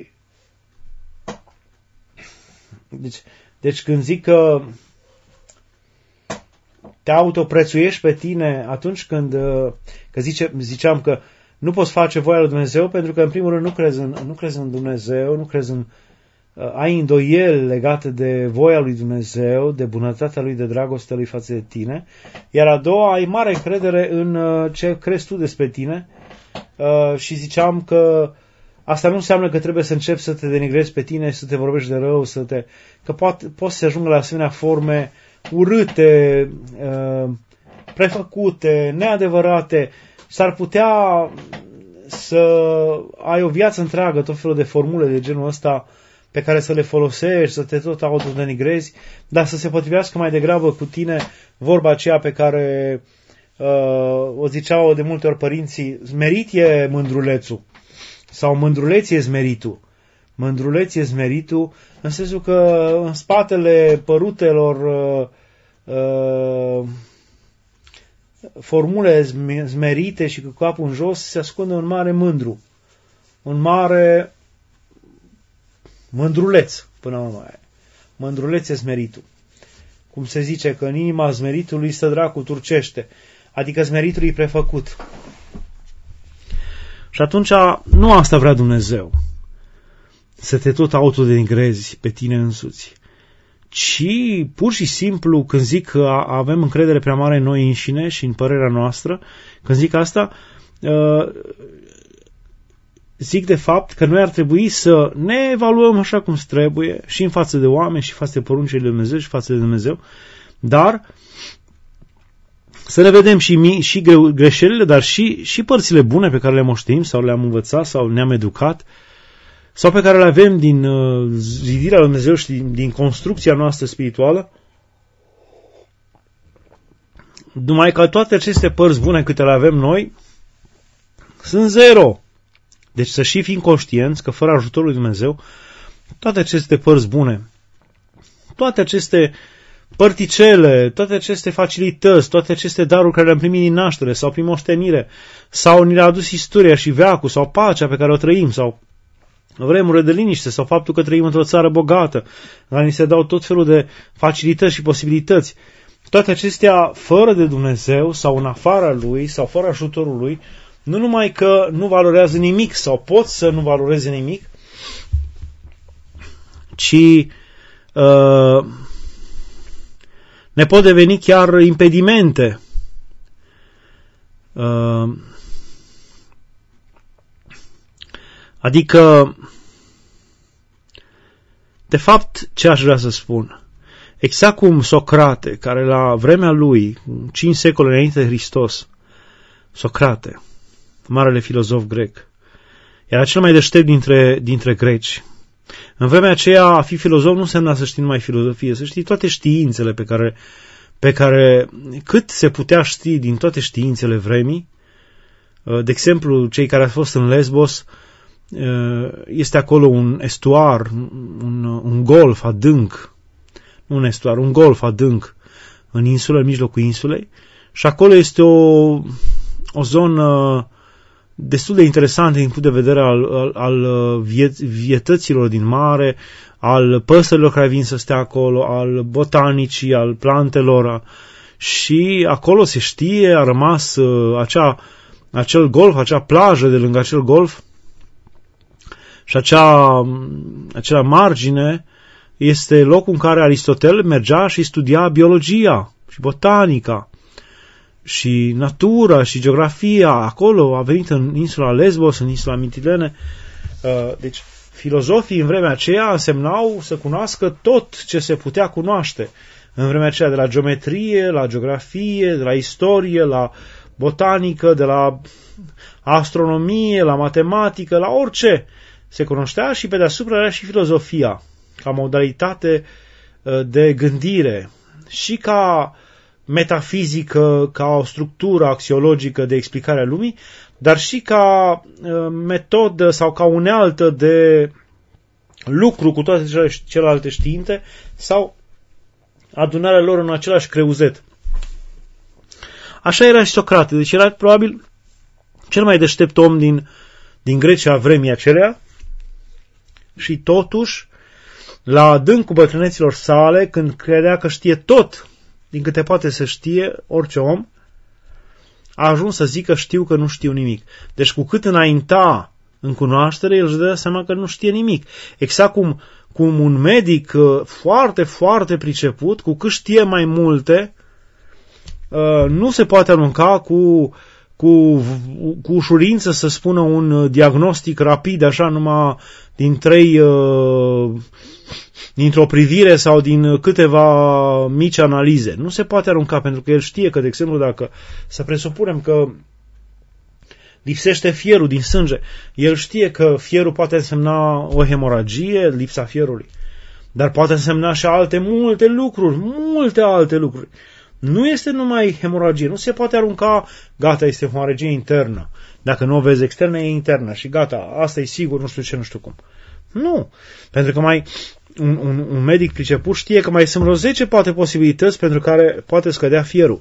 deci, deci când zic că te autoprețuiești pe tine atunci când că zice, ziceam că nu poți face voia lui Dumnezeu pentru că în primul rând nu crezi în, nu crezi în Dumnezeu, nu crezi în, ai îndoieli legate de voia lui Dumnezeu, de bunătatea lui, de dragostea lui față de tine, iar a doua, ai mare încredere în ce crezi tu despre tine și ziceam că asta nu înseamnă că trebuie să începi să te denigrezi pe tine și să te vorbești de rău, să te, că poate, poți să ajungă la asemenea forme urâte, prefăcute, neadevărate. S-ar putea să ai o viață întreagă, tot felul de formule de genul ăsta pe care să le folosești, să te tot autodenigrezi, dar să se potrivească mai degrabă cu tine vorba aceea pe care uh, o ziceau de multe ori părinții, smerit e mândrulețul, sau mândruleț e smeritul. Mândruleț e smeritul, în sensul că în spatele părutelor uh, uh, formule smerite și cu capul în jos se ascunde un mare mândru. Un mare mândruleț, până la urmă. Mândruleț e smeritul. Cum se zice că în inima smeritului stă dracul turcește. Adică smeritul e prefăcut. Și atunci nu asta vrea Dumnezeu. Să te tot autodenigrezi pe tine însuți. Ci pur și simplu când zic că avem încredere prea mare în noi înșine și în părerea noastră, când zic asta, zic de fapt că noi ar trebui să ne evaluăm așa cum trebuie și în față de oameni și față de poruncile lui Dumnezeu și față de Dumnezeu, dar să ne vedem și, mi, și greșelile, dar și, și părțile bune pe care le moștenim sau le-am învățat sau ne-am educat sau pe care le avem din uh, zidirea lui Dumnezeu și din, din construcția noastră spirituală, numai că toate aceste părți bune câte le avem noi sunt zero. Deci să și fim conștienți că fără ajutorul lui Dumnezeu, toate aceste părți bune, toate aceste părticele, toate aceste facilități, toate aceste daruri care le-am primit din naștere sau prin moștenire, sau ni le-a adus istoria și veacul, sau pacea pe care o trăim, sau vremurile de liniște, sau faptul că trăim într-o țară bogată, în care ni se dau tot felul de facilități și posibilități. Toate acestea, fără de Dumnezeu, sau în afara Lui, sau fără ajutorul Lui, nu numai că nu valorează nimic, sau pot să nu valoreze nimic, ci uh, ne pot deveni chiar impedimente. Uh, adică, de fapt, ce aș vrea să spun? Exact cum Socrate, care la vremea lui, cinci secole înainte de Hristos, Socrate, marele filozof grec, era cel mai deștept dintre, dintre greci. În vremea aceea, a fi filozof nu însemna să știi numai filozofie, să știi toate științele pe care, pe care cât se putea ști din toate științele vremii, de exemplu, cei care au fost în Lesbos, este acolo un estuar, un, un golf adânc, nu un estuar, un golf adânc în insulă, în mijlocul insulei, și acolo este o, o zonă destul de interesantă din punct de vedere al, al, al viet, vietăților din mare, al păsărilor care vin să stea acolo, al botanicii, al plantelor, și acolo se știe, a rămas uh, acea, acel golf, acea plajă de lângă acel golf și acea, acea margine este locul în care Aristotel mergea și studia biologia și botanica și natura și geografia. Acolo a venit în insula Lesbos, în insula Mitilene. Deci filozofii în vremea aceea însemnau să cunoască tot ce se putea cunoaște. În vremea aceea, de la geometrie, la geografie, de la istorie, la botanică, de la astronomie, la matematică, la orice se cunoștea, și pe deasupra era și filozofia, ca modalitate de gândire și ca metafizică, ca o structură axiologică de explicare a lumii, dar și ca metodă sau ca unealtă de lucru cu toate celelalte științe sau adunarea lor în același creuzet. Așa era Socrate, deci era probabil cel mai deștept om din, din Grecia a vremii acelea, și totuși, la adâncul bătrâneților sale, când credea că știe tot din câte poate să știe orice om, a ajuns să zică știu că nu știu nimic. Deci cu cât înainta în cunoaștere, el își dă seama că nu știe nimic. Exact cum, cum un medic foarte, foarte priceput, cu cât știe mai multe, nu se poate arunca cu, cu, cu ușurință să spună un diagnostic rapid, așa numai din trei, dintr-o privire sau din câteva mici analize. Nu se poate arunca, pentru că el știe că, de exemplu, dacă să presupunem că lipsește fierul din sânge, el știe că fierul poate însemna o hemoragie, lipsa fierului, dar poate însemna și alte multe lucruri, multe alte lucruri. Nu este numai hemoragie, nu se poate arunca, gata, este hemoragie internă. Dacă nu o vezi externă, e internă și gata, asta e sigur, nu știu ce, nu știu cum. Nu, pentru că mai un, un, un medic priceput știe că mai sunt vreo zece poate posibilități pentru care poate scădea fierul.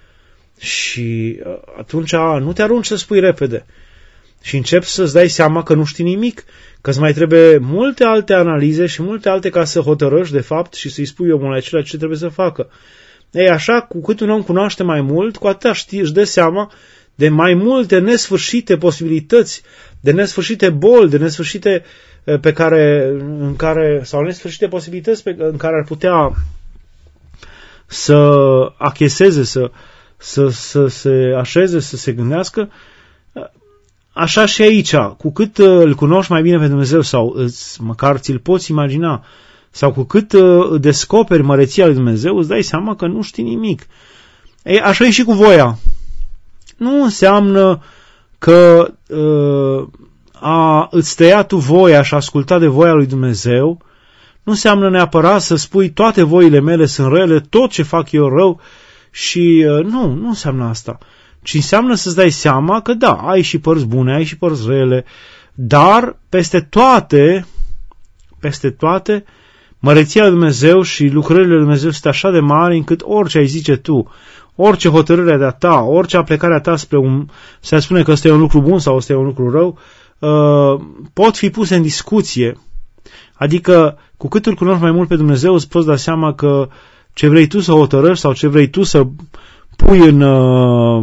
Și atunci nu te arunci să spui repede. Și începi să-ți dai seama că nu știi nimic, că îți mai trebuie multe alte analize și multe alte ca să hotărăști de fapt și să-i spui omului acela ce trebuie să facă. Ei, așa, cu cât un om cunoaște mai mult, cu atâta știi, își dă seama de mai multe nesfârșite posibilități, de nesfârșite boli, de nesfârșite pe care, în care, sau nesfârșite posibilități pe, în care ar putea să acheseze, să, să, să se așeze, să se gândească. Așa și aici, cu cât îl cunoști mai bine pe Dumnezeu sau îți, măcar ți-l poți imagina, sau cu cât uh, descoperi măreția lui Dumnezeu, îți dai seama că nu știi nimic. Ei, așa e și cu voia. Nu înseamnă că uh, a îți tăia tu voia și a asculta de voia lui Dumnezeu, nu înseamnă neapărat să spui toate voile mele sunt rele, tot ce fac eu rău, și uh, nu, nu înseamnă asta. Ci înseamnă să-ți dai seama că da, ai și părți bune, ai și părți rele, dar peste toate, peste toate, măreția lui Dumnezeu și lucrările lui Dumnezeu sunt așa de mari încât orice ai zice tu, orice hotărâre de-a ta, orice aplecarea ta spre un, să spune că ăsta e un lucru bun sau ăsta e un lucru rău, uh, pot fi puse în discuție. Adică, cu cât îl cunoști mai mult pe Dumnezeu, îți poți da seama că ce vrei tu să hotărăști sau ce vrei tu să pui în... Uh,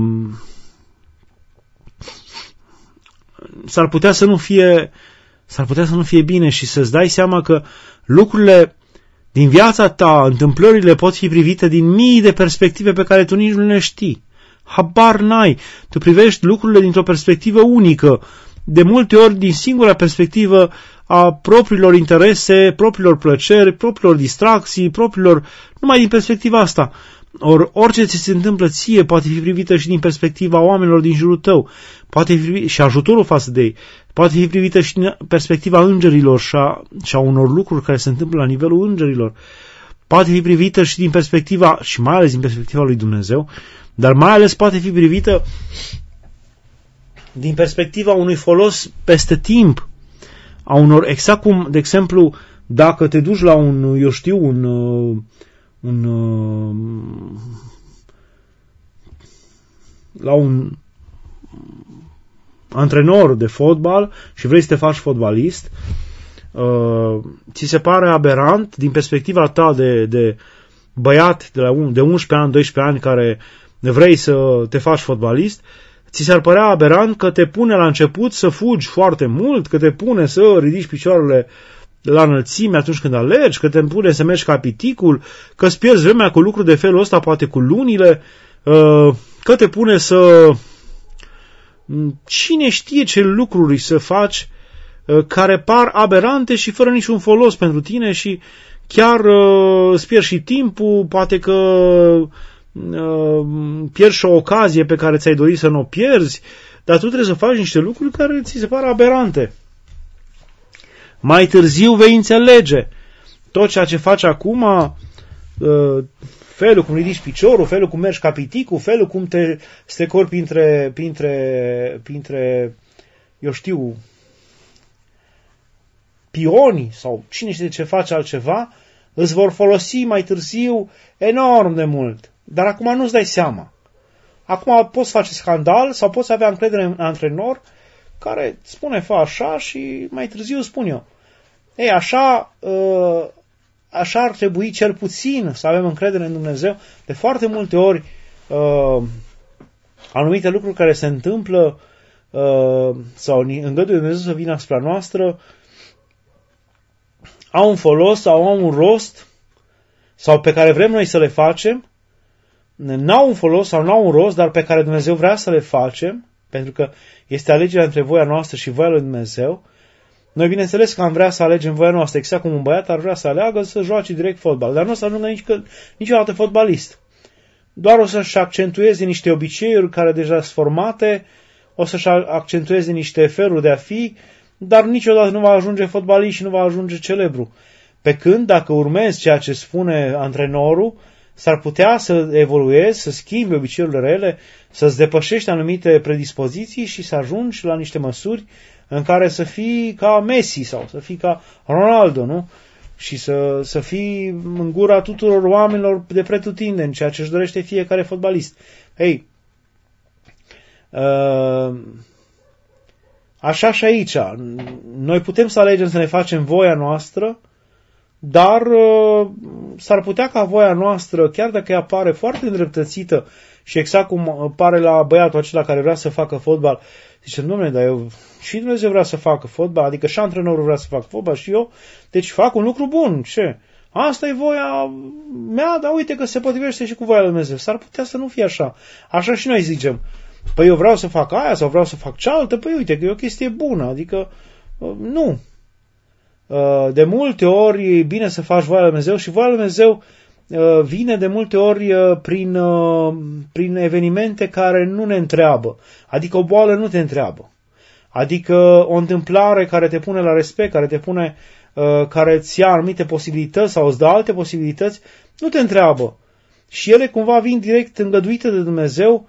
s-ar putea să nu fie s-ar putea să nu fie bine și să-ți dai seama că lucrurile din viața ta, întâmplările pot fi privite din mii de perspective pe care tu nici nu le știi. Habar n-ai. Tu privești lucrurile dintr-o perspectivă unică, de multe ori din singura perspectivă a propriilor interese, propriilor plăceri, propriilor distracții, propriilor... numai din perspectiva asta. Or, orice ți se întâmplă ție poate fi privită și din perspectiva oamenilor din jurul tău, poate fi privit, și ajutorul față de ei, poate fi privită și din perspectiva îngerilor și a, și a unor lucruri care se întâmplă la nivelul îngerilor, poate fi privită și din perspectiva, și mai ales din perspectiva lui Dumnezeu, dar mai ales poate fi privită din perspectiva unui folos peste timp, a unor, exact cum, de exemplu, dacă te duci la un, eu știu, un, un la un antrenor de fotbal și vrei să te faci fotbalist, uh, ți se pare aberant din perspectiva ta de, de băiat de, la un, de unsprezece ani, doisprezece ani care vrei să te faci fotbalist, ți s-ar părea aberant că te pune la început să fugi foarte mult, că te pune să ridici picioarele la înălțime atunci când alergi, că te pune să mergi ca piticul, că îți pierzi vremea cu lucruri de felul ăsta, poate cu lunile, uh, că te pune să... Cine știe ce lucruri să faci uh, care par aberante și fără niciun folos pentru tine și chiar uh, îți pierzi și timpul, poate că uh, pierzi și o ocazie pe care ți-ai dorit să nu o pierzi, dar tu trebuie să faci niște lucruri care ți se par aberante. Mai târziu vei înțelege tot ceea ce faci acum, uh, felul cum ridici piciorul, felul cum mergi ca piticul, felul cum te strecori printre, printre, printre, eu știu, pionii sau cine știe ce face altceva, îți vor folosi mai târziu enorm de mult. Dar acum nu-ți dai seama. Acum poți face scandal sau poți avea încredere în antrenor care spune fă așa și mai târziu spun eu. Ei, așa... Uh, Așa ar trebui cel puțin să avem încredere în Dumnezeu. De foarte multe ori uh, anumite lucruri care se întâmplă uh, sau îngăduie Dumnezeu să vină asupra noastră au un folos sau au un rost sau pe care vrem noi să le facem, n-au un folos sau n-au un rost, dar pe care Dumnezeu vrea să le facem, pentru că este alegerea între voia noastră și voia lui Dumnezeu. Noi, bineînțeles că am vrea să alegem voia noastră, exact cum un băiat ar vrea să aleagă să joace direct fotbal, dar nu o să ajungă nici că, niciodată fotbalist. Doar o să-și accentueze niște obiceiuri care deja sunt formate, o să-și accentueze niște feluri de a fi, dar niciodată nu va ajunge fotbalist și nu va ajunge celebru. Pe când, dacă urmezi ceea ce spune antrenorul, s-ar putea să evoluezi, să schimbi obiceiurile rele, să-ți depășești anumite predispoziții și să ajungi la niște măsuri în care să fii ca Messi sau să fii ca Ronaldo, nu? Și să, să fii în gura tuturor oamenilor de pretutindeni, ceea ce își dorește fiecare fotbalist. Ei, uh, așa și aici. Noi putem să alegem să ne facem voia noastră, dar uh, s-ar putea ca voia noastră, chiar dacă ea pare foarte îndreptățită și exact cum pare la băiatul acela care vrea să facă fotbal, zice, dom'le, dar eu și Dumnezeu vrea să facă fotbal, adică și antrenorul vrea să facă fotbal și eu, deci fac un lucru bun, ce? Asta e voia mea, dar uite că se potrivește și cu voia lui Dumnezeu. S-ar putea să nu fie așa. Așa și noi zicem, păi eu vreau să fac aia sau vreau să fac cealaltă, păi uite că e o chestie bună, adică nu. De multe ori e bine să faci voia lui Dumnezeu și voia lui Dumnezeu vine de multe ori prin, prin evenimente care nu ne întreabă. Adică o boală nu te întreabă. Adică o întâmplare care te pune la respect, care te pune, care îți ia anumite posibilități sau îți dă alte posibilități, nu te întreabă. Și ele cumva vin direct îngăduite de Dumnezeu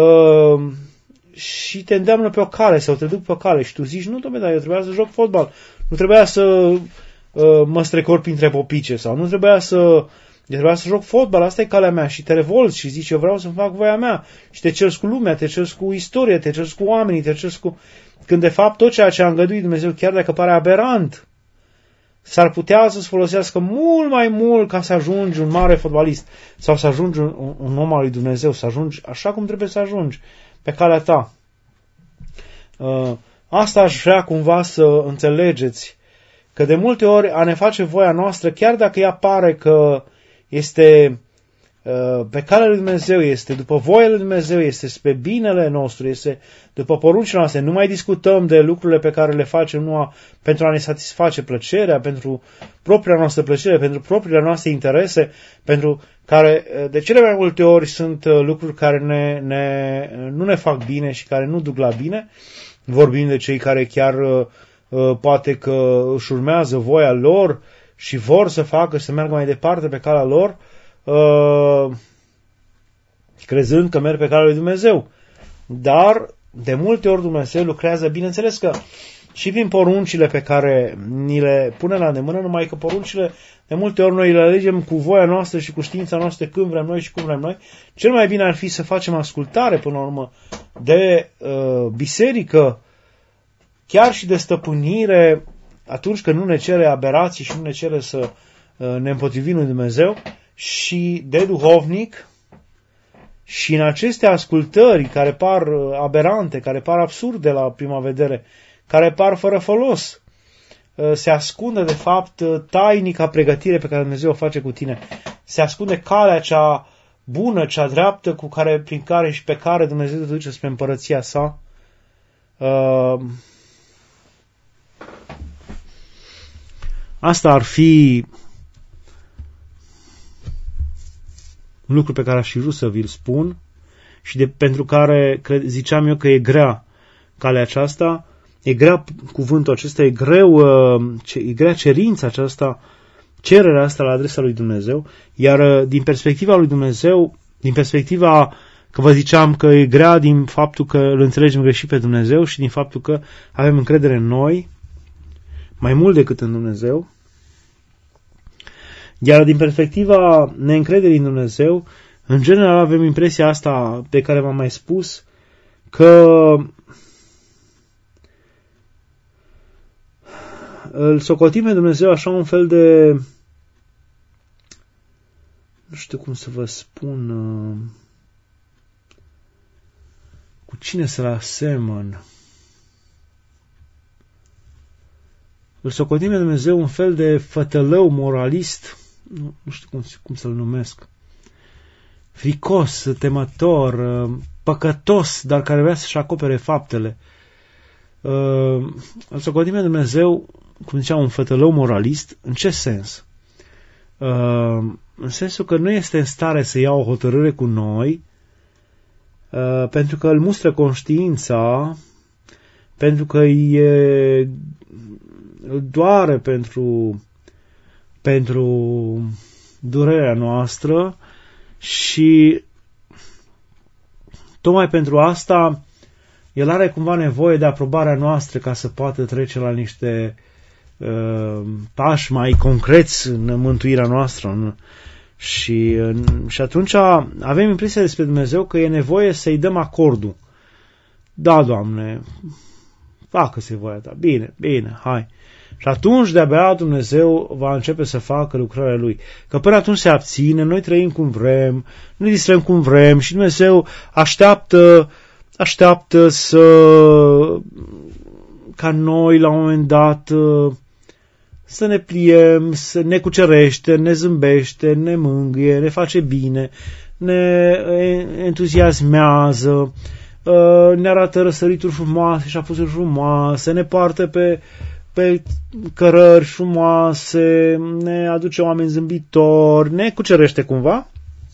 și te îndeamnă pe o cale sau te duc pe o cale și tu zici, nu, dom'le, dar eu trebuia să joc fotbal, nu trebuia să mă strecor printre popice sau nu trebuia să Eu trebuia să joc fotbal, asta e calea mea și te revolți și zici eu vreau să fac voia mea și te ceri cu lumea, te ceri cu istoria, te ceri cu oamenii, te ceri cu... Când de fapt tot ceea ce a îngăduit Dumnezeu, chiar dacă pare aberant, s-ar putea să-ți folosească mult mai mult ca să ajungi un mare fotbalist sau să ajungi un, un om al lui Dumnezeu, să ajungi așa cum trebuie să ajungi pe calea ta. Uh, asta aș vrea cumva să înțelegeți, că de multe ori a ne face voia noastră, chiar dacă ea pare că este uh, pe calea lui Dumnezeu, este după voia lui Dumnezeu, este spre binele nostru, este după poruncile noastre. Nu mai discutăm de lucrurile pe care le facem nu pentru a ne satisface plăcerea, pentru propria noastră plăcere, pentru propriile noastre interese, pentru care de cele mai multe ori sunt lucruri care ne, ne, nu ne fac bine și care nu duc la bine. Vorbim de cei care chiar uh, poate că își urmează voia lor și vor să facă, să meargă mai departe pe calea lor, uh, crezând că merg pe calea lui Dumnezeu. Dar de multe ori Dumnezeu lucrează, bineînțeles că și prin poruncile pe care ni le pune la îndemână, numai că poruncile de multe ori noi le alegem cu voia noastră și cu știința noastră când vrem noi și cum vrem noi. Cel mai bine ar fi să facem ascultare până la urmă de uh, biserică, chiar și de stăpânire, atunci când nu ne cere aberații și nu ne cere să uh, ne împotrivim lui Dumnezeu, și de duhovnic. Și în aceste ascultări care par aberante, care par absurde la prima vedere, care par fără folos, se ascunde de fapt tainica pregătire pe care Dumnezeu o face cu tine. Se ascunde calea cea bună, cea dreaptă, cu care, prin care și pe care Dumnezeu te duce spre împărăția sa. Asta ar fi un lucru pe care aș fi vrut să vi-l spun și de, pentru care cred, ziceam eu că e grea calea aceasta, e grea cuvântul acesta, e greu, e grea cerința aceasta, cererea asta la adresa lui Dumnezeu, iar din perspectiva lui Dumnezeu, din perspectiva că vă ziceam că e grea din faptul că îl înțelegem greșit pe Dumnezeu și din faptul că avem încredere în noi, mai mult decât în Dumnezeu. Iar din perspectiva neîncrederii în Dumnezeu, în general avem impresia asta pe care v-am mai spus, că îl socotim pe Dumnezeu așa un fel de, nu știu cum să vă spun, cu cine să-l asemăn. Îl socotim pe Dumnezeu un fel de fătălău moralist, nu, nu știu cum, cum să-l numesc, fricos, temător, păcătos, dar care vrea să-și acopere faptele. Îl socotim pe Dumnezeu, cum ziceam, un fătălău moralist. În ce sens? În sensul că nu este în stare să ia o hotărâre cu noi, pentru că îl mustră conștiința, pentru că e, îl doare pentru, pentru durerea noastră și tocmai pentru asta el are cumva nevoie de aprobarea noastră ca să poată trece la niște uh, pași mai concreți în mântuirea noastră. În, și, în, și atunci avem impresia despre Dumnezeu că e nevoie să-i dăm acordul. Da, Doamne, facă-se voia ta. Bine, bine, hai. Și atunci de-abia Dumnezeu va începe să facă lucrarea Lui. Că până atunci se abține, noi trăim cum vrem, noi distrăm cum vrem și Dumnezeu așteaptă, așteaptă să, ca noi la un moment dat să ne pliem, să ne cucerește, ne zâmbește, ne mângâie, ne face bine, ne entuziasmează, ne arată răsărituri frumoase și apusuri frumoase, ne poartă pe pe cărări frumoase, ne aduce oameni zâmbitori, ne cucerește cumva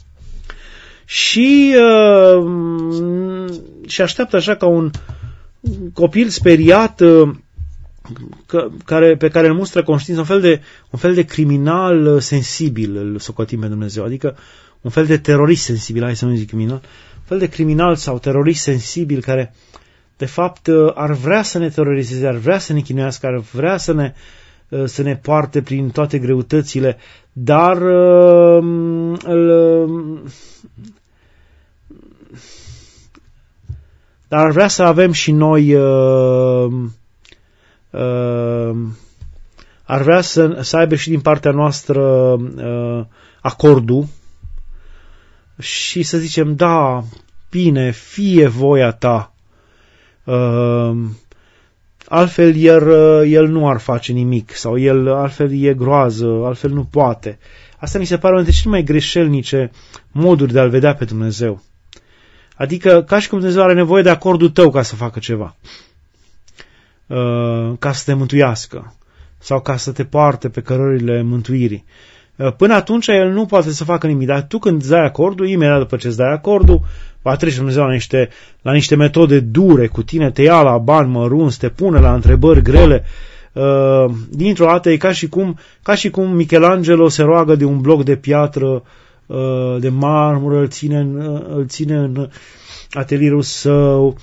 și, uh, și așteaptă așa ca un copil speriat uh, că, care, pe care îl mustră conștiința, un fel de, un fel de criminal sensibil, îl socotim pe Dumnezeu, adică un fel de terorist sensibil, hai să nu zic criminal, un fel de criminal sau terorist sensibil care de fapt ar vrea să ne terorizeze, ar vrea să ne chinuiască, ar vrea să ne, să ne poarte prin toate greutățile, dar dar ar vrea să avem și noi ar vrea să, să aibă și din partea noastră acordul și să zicem, da, bine, fie voia ta. Uh, altfel el, el nu ar face nimic sau el altfel e groază, altfel nu poate. Asta mi se pare unul dintre cele mai greșelnice moduri de a-L vedea pe Dumnezeu. Adică ca și cum Dumnezeu are nevoie de acordul tău ca să facă ceva, uh, ca să te mântuiască sau ca să te poarte pe cărările mântuirii. Uh, până atunci el nu poate să facă nimic, dar tu când îți dai acordul, imediat după ce îți dai acordul, va trece Dumnezeu la niște, la niște metode dure cu tine, te ia la bani mărunți, te pune la întrebări grele, uh, dintr-o dată e ca și cum, ca și cum Michelangelo se roagă de un bloc de piatră, uh, de marmură, îl ține în, îl ține în atelierul său,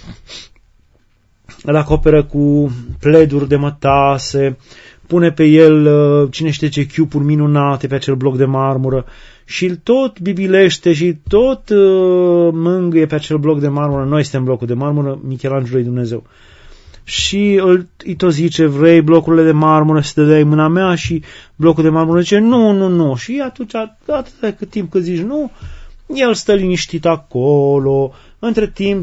îl acoperă cu pleduri de mătase, pune pe el uh, cine știe ce chiupuri minunate pe acel bloc de marmură și îl tot bibilește și tot uh, mângâie pe acel bloc de marmură. Noi suntem blocul de marmură, Michelangelo e Dumnezeu. Și îl, îi tot zice, vrei blocurile de marmură să te dai mâna mea? Și blocul de marmură zice, nu, nu, nu. Și atunci, atâta cât timp cât zici nu, el stă liniștit acolo. Între timp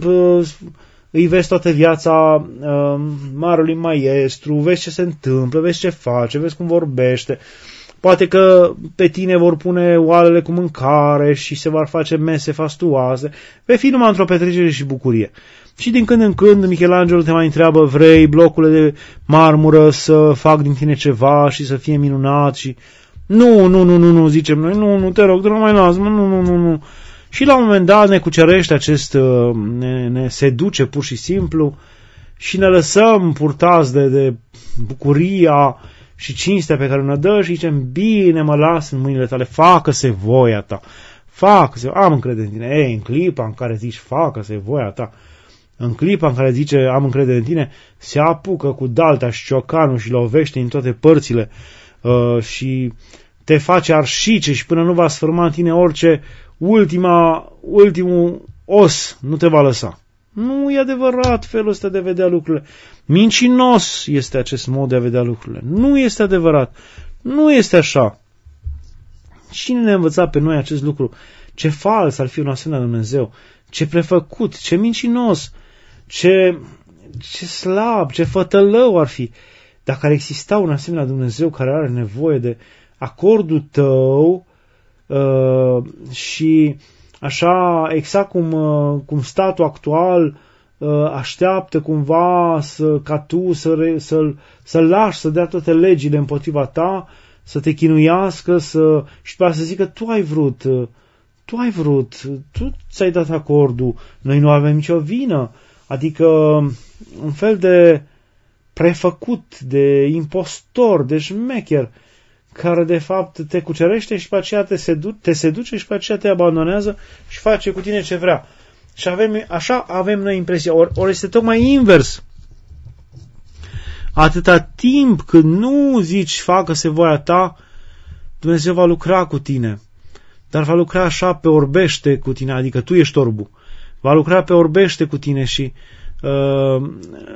îi vezi toată viața uh, marelui maestru, vezi ce se întâmplă, vezi ce face, vezi cum vorbește. Poate că pe tine vor pune oalele cu mâncare și se vor face mese fastuoase. Vei fi numai într-o petrecere și bucurie. Și din când în când Michelangelo te mai întreabă, vrei blocurile de marmură să fac din tine ceva și să fie minunat? Și nu, nu, nu, nu, nu, zicem noi, nu, nu, te rog, nu mai lasă-mă, nu, nu, nu, nu. Și la un moment dat ne cucerește acest, ne, ne seduce pur și simplu și ne lăsăm purtați de, de bucuria și cinstea pe care ne dă și zicem, bine, mă las în mâinile tale, facă-se voia ta, facă-se, am încredere în tine. Ei, în clipa în care zici, facă-se voia ta, în clipa în care zice, am încredere în tine, se apucă cu dalta și ciocanul și lovește în toate părțile uh, și te face arșice și până nu va sfârma în tine orice ultima, ultimul os, nu te va lăsa. Nu e adevărat felul ăsta de a vedea lucrurile. Mincinos este acest mod de a vedea lucrurile. Nu este adevărat. Nu este așa. Cine ne-a învățat pe noi acest lucru? Ce fals ar fi un asemenea Dumnezeu. Ce prefăcut, ce mincinos, ce, ce slab, ce fătălău ar fi. Dacă ar exista un asemenea Dumnezeu care are nevoie de acordul tău uh, și așa, exact cum, uh, cum statul actual uh, așteaptă cumva să, ca tu să re, să-l, să-l lași să dea toate legile împotriva ta, să te chinuiască să, și după să zică tu ai vrut, uh, tu ai vrut, tu ți-ai dat acordul, noi nu avem nicio vină. Adică un fel de prefăcut, de impostor, de șmecher, care de fapt te cucerește și pe aceea te, sedu- te seduce și pe aceea te abandonează și face cu tine ce vrea. Și avem, așa avem noi impresia. Ori, ori este tocmai invers. Atâta timp cât nu zici facă-se voia ta, Dumnezeu va lucra cu tine. Dar va lucra așa pe orbește cu tine, adică tu ești orbul. Va lucra pe orbește cu tine și uh,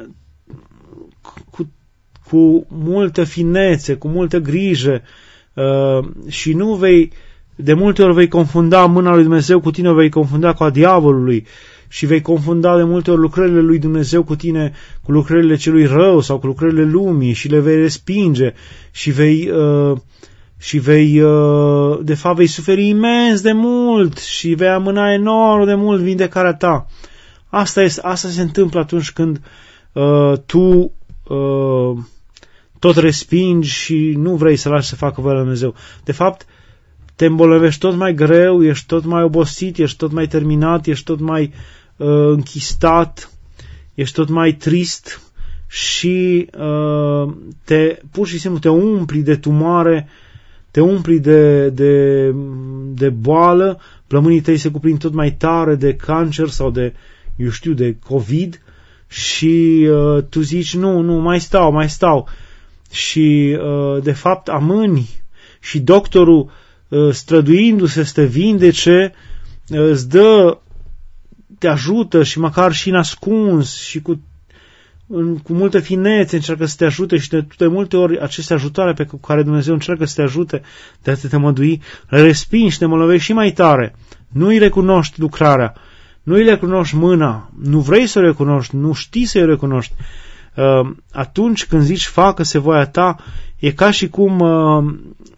cu, cu multă finețe, cu multă grijă uh, și nu vei, de multe ori vei confunda mâna lui Dumnezeu cu tine, o vei confunda cu a diavolului și vei confunda de multe ori lucrările lui Dumnezeu cu tine, cu lucrările celui rău sau cu lucrările lumii și le vei respinge și vei... Uh, și vei, de fapt, vei suferi imens de mult și vei amâna enorm de mult vindecarea ta. Asta, este, asta se întâmplă atunci când uh, tu uh, tot respingi și nu vrei să lași să facă voia lui Dumnezeu. De fapt, te îmbolnăvești tot mai greu, ești tot mai obosit, ești tot mai terminat, ești tot mai uh, închistat, ești tot mai trist și uh, te, pur și simplu te umpli de tumoare, te umpli de, de, de boală, plămânii tăi se cuprind tot mai tare de cancer sau de, eu știu, de COVID și uh, tu zici, nu, nu, mai stau, mai stau. Și uh, de fapt amâni și doctorul uh, străduindu-se să te vindece uh, îți dă, te ajută și măcar și în ascuns și cu În, cu multă finețe încearcă să te ajute și de, de multe ori aceste ajutoare pe care Dumnezeu încearcă să te ajute de a te mădui, le respingi și te mălovești și mai tare. Nu îi recunoști lucrarea, nu îi recunoști mâna, nu vrei să o recunoști, nu știi să o recunoști. Uh, atunci când zici facă-se voia ta, e ca și cum uh,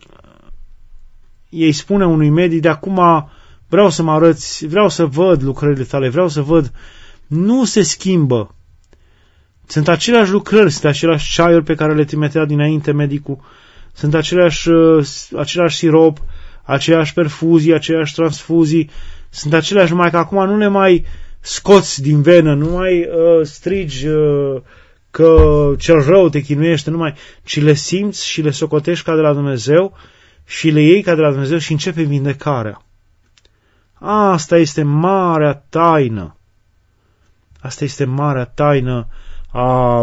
ei spune unui medic, de acum vreau să mă arăți, vreau să văd lucrările tale, vreau să văd, nu se schimbă. Sunt aceleași lucrări, sunt aceleași ceaiuri pe care le trimitea dinainte medicul, sunt aceleași, același sirop, aceleași perfuzii, aceleași transfuzii, sunt aceleași, numai că acum nu le mai scoți din venă, nu mai uh, strigi uh, că cel rău te chinuiește numai, ci le simți și le socotești ca de la Dumnezeu și le iei ca de la Dumnezeu și începe vindecarea. Asta este marea taină. Asta este marea taină a,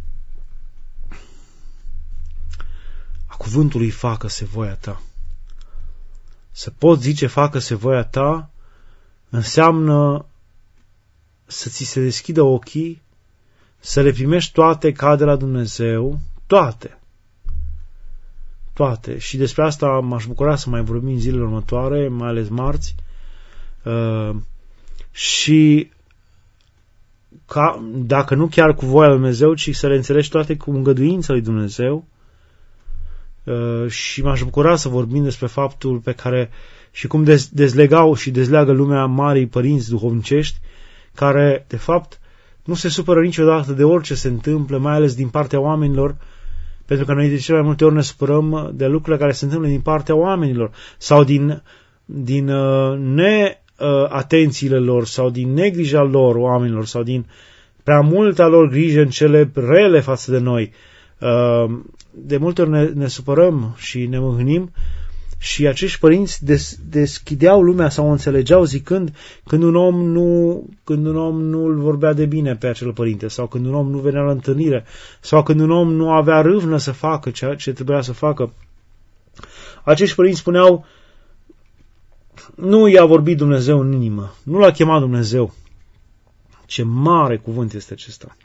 a cuvântului facă-se voia ta. Să poți zice facă-se voia ta înseamnă să ți se deschidă ochii, să le primești toate ca de la Dumnezeu, toate. Toate. Și despre asta m-aș bucura să mai vorbim în zilele următoare, mai ales marți. Uh, și ca, dacă nu chiar cu voia lui Dumnezeu, ci să le înțelegi toate cu îngăduința lui Dumnezeu. Uh, și m-aș bucura să vorbim despre faptul pe care și cum dez, dezlegau și dezleagă lumea marii părinți duhovnicești, care, de fapt, nu se supără niciodată de orice se întâmplă, mai ales din partea oamenilor, pentru că noi de cele mai multe ori ne supărăm de lucrurile care se întâmplă din partea oamenilor sau din, din uh, neatențiile lor sau din negrija lor oamenilor sau din prea multa lor grijă în cele rele față de noi. Uh, de multe ori ne, ne supărăm și ne mâhnim și acești părinți des, deschideau lumea sau o înțelegeau zicând când un om nu când un om nu îl vorbea de bine pe acel părinte sau când un om nu venea la întâlnire sau când un om nu avea râvnă să facă ceea ce trebuia să facă. Acești părinți spuneau nu i-a vorbit Dumnezeu în inimă, nu l-a chemat Dumnezeu. Ce mare cuvânt este acesta.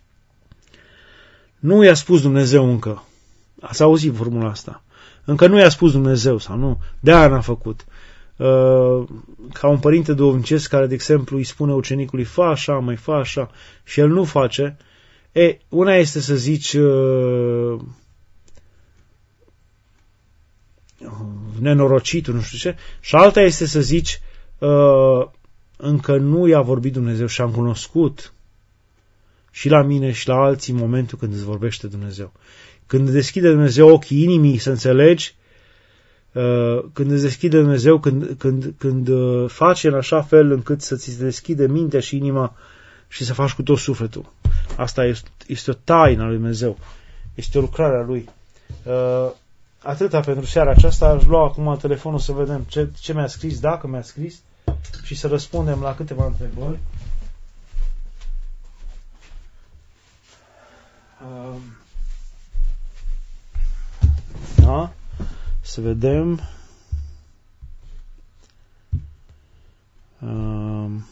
Nu i-a spus Dumnezeu încă. Ați auzit formula asta. Încă nu i-a spus Dumnezeu sau nu, de-aia n-a făcut. Uh, ca un părinte duhovnicesc care, de exemplu, îi spune ucenicului, fă așa, mai fă așa, și el nu face, e, una este să zici uh, nenorocitul, nu știu ce, și alta este să zici uh, încă nu i-a vorbit Dumnezeu și am cunoscut și la mine și la alții în momentul când îți vorbește Dumnezeu. Când deschide Dumnezeu ochii inimii să înțelegi, când îți deschide Dumnezeu, când, când, când face în așa fel încât să ți se deschide mintea și inima și să faci cu tot sufletul. Asta este, este o taină a lui Dumnezeu. Este o lucrare a Lui. Atâta pentru seara aceasta. Aș lua acum telefonul să vedem ce, ce mi-a scris, dacă mi-a scris, și să răspundem la câteva întrebări. Da? Să vedem. Um,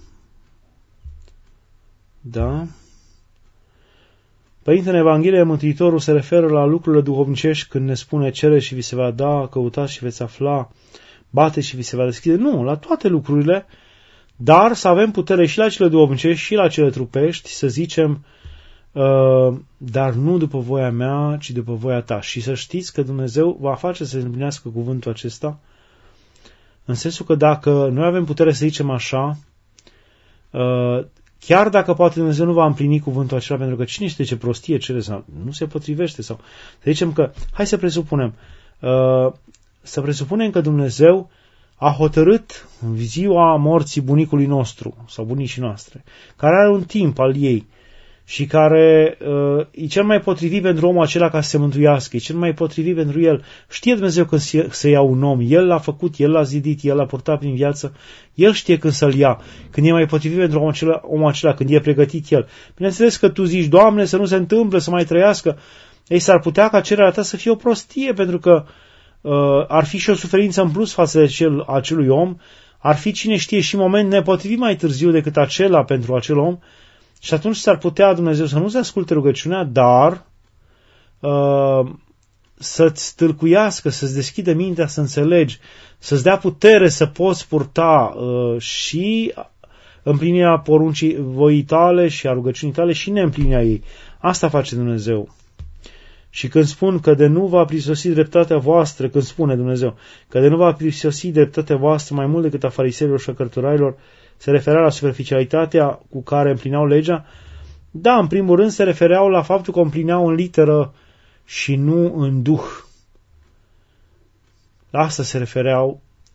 da. Părintele, în Evanghelie, Mântuitorul se referă la lucrurile duhovnicești când ne spune cere și vi se va da, căutați și veți afla, bate și vi se va deschide. Nu, la toate lucrurile, dar să avem putere și la cele duhovnicești și la cele trupești, să zicem, Uh, dar nu după voia mea, ci după voia ta. Și să știți că Dumnezeu va face să se împlinească cuvântul acesta, în sensul că dacă noi avem putere să zicem așa, uh, chiar dacă poate Dumnezeu nu va împlini cuvântul acela, pentru că cine știe ce prostie cere sau nu se potrivește, sau să zicem că, hai să presupunem, uh, să presupunem că Dumnezeu a hotărât în ziua morții bunicului nostru sau bunicii noastre, care are un timp al ei, și care uh, e cel mai potrivit pentru omul acela ca să se mântuiască, e cel mai potrivit pentru el. Știe Dumnezeu când să ia un om, El l-a făcut, El l-a zidit, El l-a purtat prin viață, El știe când să-l ia, când e mai potrivit pentru omul acela, omul acela, când e pregătit El. Bineînțeles că tu zici, Doamne, să nu se întâmple, să mai trăiască, ei s-ar putea ca cererea ta să fie o prostie, pentru că uh, ar fi și o suferință în plus față de cel, acelui om, ar fi cine știe și moment nepotrivit mai târziu decât acela pentru acel om. Și atunci s-ar putea Dumnezeu să nu-ți asculte rugăciunea, dar uh, să-ți tâlcuiască, să-ți deschide mintea, să înțelegi, să-ți dea putere să poți purta uh, și împlinirea poruncii voii tale și a rugăciunii tale și neîmplinirea ei. Asta face Dumnezeu. Și când spun că de nu va prisosi dreptatea voastră, când spune Dumnezeu că de nu va prisosi dreptatea voastră mai mult decât a fariseilor și a cărturarilor, se referea la superficialitatea cu care împlineau legea? Da, în primul rând se refereau la faptul că împlineau în literă și nu în duh. La asta se refereau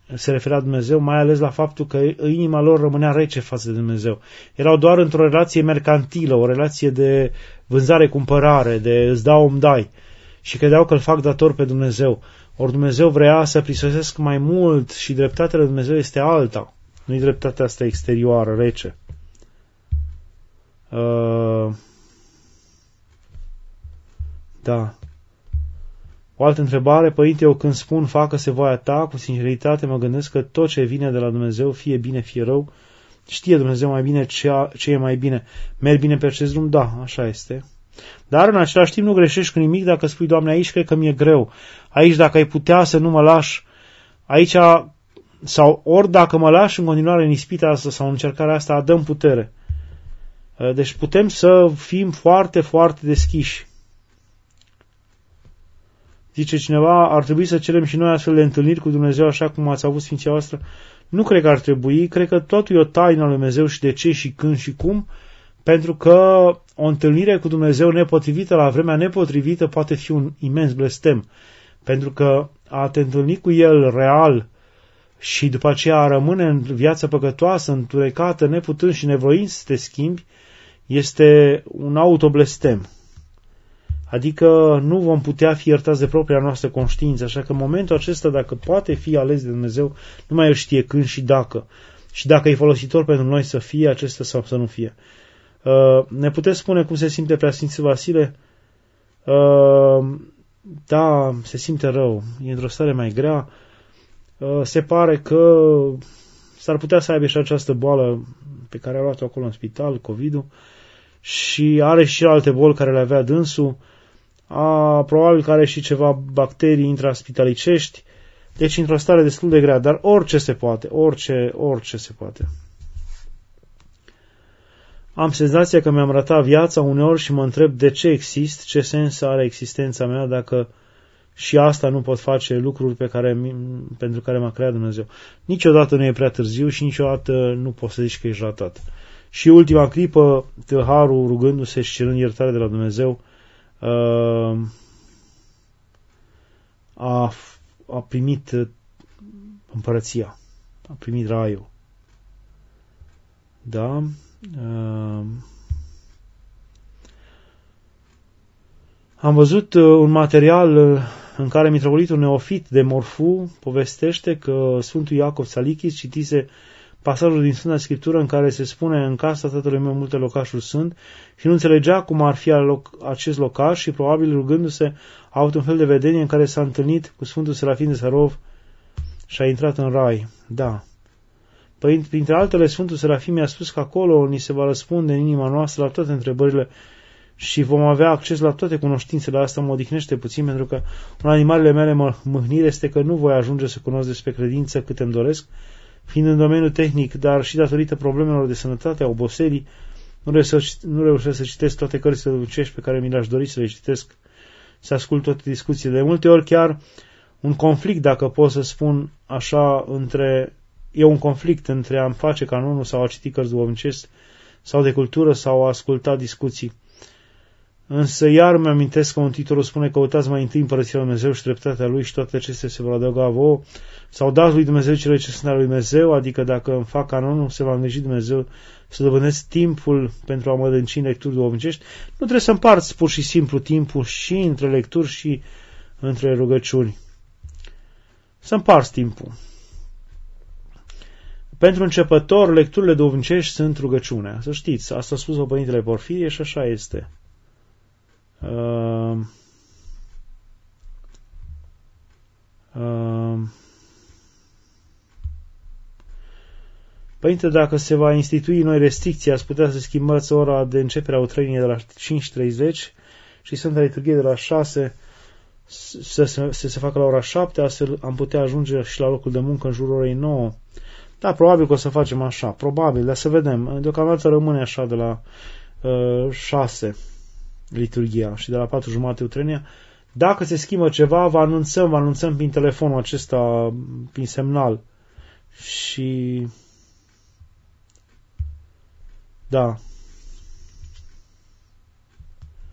se referea Dumnezeu, mai ales la faptul că inima lor rămânea rece față de Dumnezeu. Erau doar într-o relație mercantilă, o relație de vânzare-cumpărare, de îți dau, îmi dai. Și credeau că îl fac dator pe Dumnezeu. Ori Dumnezeu vrea să prisosesc mai mult și dreptatea lui Dumnezeu este alta. Nu-i dreptatea asta exterioară, rece. Uh, da. O altă întrebare, părinte, eu când spun facă-se voia ta, cu sinceritate mă gândesc că tot ce vine de la Dumnezeu, fie bine, fie rău, știe Dumnezeu mai bine ce, a, ce e mai bine. Merg bine pe acest drum? Da, așa este. Dar în același timp nu greșești cu nimic dacă spui, Doamne, aici cred că mi-e greu. Aici dacă ai putea să nu mă lași, aici, sau ori dacă mă lași în continuare în ispita asta sau în încercarea asta, dăm putere. Deci putem să fim foarte, foarte deschiși. Zice cineva, ar trebui să cerem și noi astfel de întâlniri cu Dumnezeu așa cum ați avut Sfinția voastră? Nu cred că ar trebui, cred că totul e o taină a lui Dumnezeu și de ce și când și cum, pentru că o întâlnire cu Dumnezeu nepotrivită la vremea nepotrivită poate fi un imens blestem, pentru că a te întâlni cu El real și după aceea a rămâne în viața păcătoasă, întunecată, neputând și nevoind să te schimbi, este un autoblestem. Adică nu vom putea fi iertați de propria noastră conștiință, așa că în momentul acesta, dacă poate fi ales de Dumnezeu, nu mai El știe când și dacă. Și dacă e folositor pentru noi să fie acesta sau să nu fie. Uh, ne puteți spune cum se simte Preasfințitul Vasile? Uh, da, se simte rău, e într-o stare mai grea. Uh, se pare că s-ar putea să aibă și această boală pe care a luat-o acolo în spital, COVID-ul, și are și alte boli care le avea dânsul. A, probabil că are și ceva bacterii intraspitalicești, deci într-o stare destul de grea, dar orice se poate, orice, orice se poate. Am senzația că mi-am ratat viața uneori și mă întreb de ce exist, ce sens are existența mea dacă și asta nu pot face lucruri pe care, pentru care m-a creat Dumnezeu. Niciodată nu e prea târziu și niciodată nu poți să zici că ești ratat. Și ultima clipă, tâlharul rugându-se și cerând iertare de la Dumnezeu, a, a primit împărăția, a primit raiul. Da? Am văzut un material în care mitropolitul Neofit de Morfu povestește că Sfântul Iacov Țalichis citise pasajul din Sfânta Scriptură în care se spune în casa tatălui meu multe locașuri sunt și nu înțelegea cum ar fi acest locaș și probabil rugându-se a avut un fel de vedenie în care s-a întâlnit cu Sfântul Serafim de Sarov și a intrat în rai. Da. Păi, printre altele, Sfântul Serafim mi-a spus că acolo ni se va răspunde în inima noastră la toate întrebările și vom avea acces la toate cunoștințele. Asta mă odihnește puțin, pentru că una din marile mele mâhniri este că nu voi ajunge să cunosc despre credință cât îmi doresc, fiind în domeniul tehnic, dar și datorită problemelor de sănătate, a oboselii, nu reușesc, nu reușesc să citesc toate cărțile ducești pe care mi le-aș dori să le citesc, să ascult toate discuțiile. De multe ori chiar un conflict, dacă pot să spun așa, între e un conflict între a-mi face canonul sau a citi cărți duhovnicești sau de cultură sau a asculta discuții. Însă iar mi-amintesc că un titlu spune: căutați mai întâi împărăția lui Dumnezeu și dreptatea Lui și toate acestea se vor adăuga vouă, sau dați lui Dumnezeu cele ce sunt ale lui Dumnezeu, adică dacă îmi fac canonul, se va îngriji Dumnezeu să dobândesc timpul pentru a mă dânci în lecturi duhovnicești. Nu trebuie să împarți pur și simplu timpul și între lecturi și între rugăciuni. Să împarți timpul. Pentru începător, lecturile duhovnicești sunt rugăciunea. Să știți, asta a spus-o Părintele Porfirie și așa este. Uh, uh, Părinte, dacă se va institui noi restricții, ați putea să schimbați ora de începere a utrăinii de la cinci și treizeci și Sfânta Liturghie de la șase să se, să se facă la ora șapte, astfel am putea ajunge și la locul de muncă în jurul orei nouă. Da, probabil că o să facem așa, probabil, dar să vedem. Deocamdată rămâne așa de la uh, șase liturghia și de la patru jumate utrenia. Dacă se schimbă ceva, vă anunțăm, vă anunțăm prin telefonul acesta, prin semnal. Și da.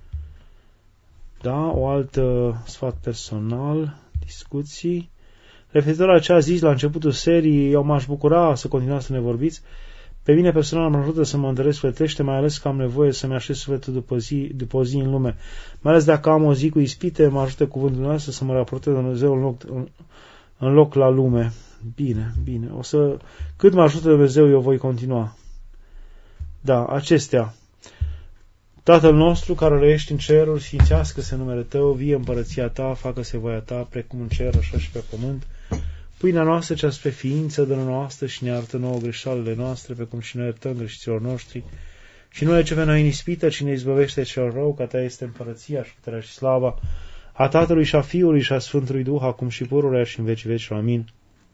Da, o altă sfat personal, discuții. Referitor la ce a zis la începutul serii, eu m-aș bucura să continuați să ne vorbiți. Pe mine personal mă ajută să mă întăresc plătește, mai ales că am nevoie să-mi așez sufletul după, zi, după o zi în lume. Mai ales dacă am o zi cu ispite, mă ajută cuvântul nostru să mă raportez de Dumnezeu în loc, în, în loc la lume. Bine, bine. O să, cât mă ajută Dumnezeu, eu voi continua. Da, acestea. Tatăl nostru, care ești în ceruri, sfințească-se numele Tău, vie împărăția Ta, facă-se voia Ta, precum în cer, așa și pe pământ. Pâinea noastră cea spre ființă, dă-ne noastră și ne iartă nouă greșalele noastre, precum și noi iertăm greșiților noștri. Și nu ce pe noi în ispită, ci ne izbăvește cel rău, că Ta este împărăția și puterea și slava a Tatălui și a Fiului și a Sfântului Duh, acum și pururea și în vecii vecilor. Amin.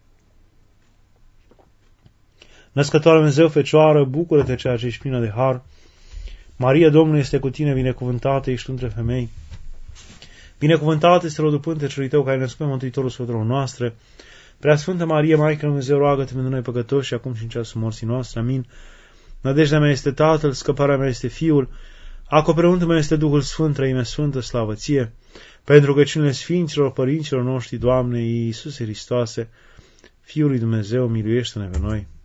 Născătoare Dumnezeu, Fecioară, bucură-te ceea ce ești plină de har. Maria, Domnul este cu tine, binecuvântată ești între femei. Binecuvântată este rodul pântecelui Tău, care ai născut pe Mântuitorul sufletelor noastre. Preasfântă Marie, Maică lui Dumnezeu, roagă-te pentru noi păcătoși și acum și în ceasul morții noastre. Amin. Nădejdea mea este Tatăl, scăparea mea este Fiul, acoperământul meu este Duhul Sfânt, Trăimea Sfântă, slavă Ție. Pentru căciunile Sfinților, părinților noștri, Doamne Iisuse Hristoase, Fiul lui Dumnezeu, miluiește-ne pe noi.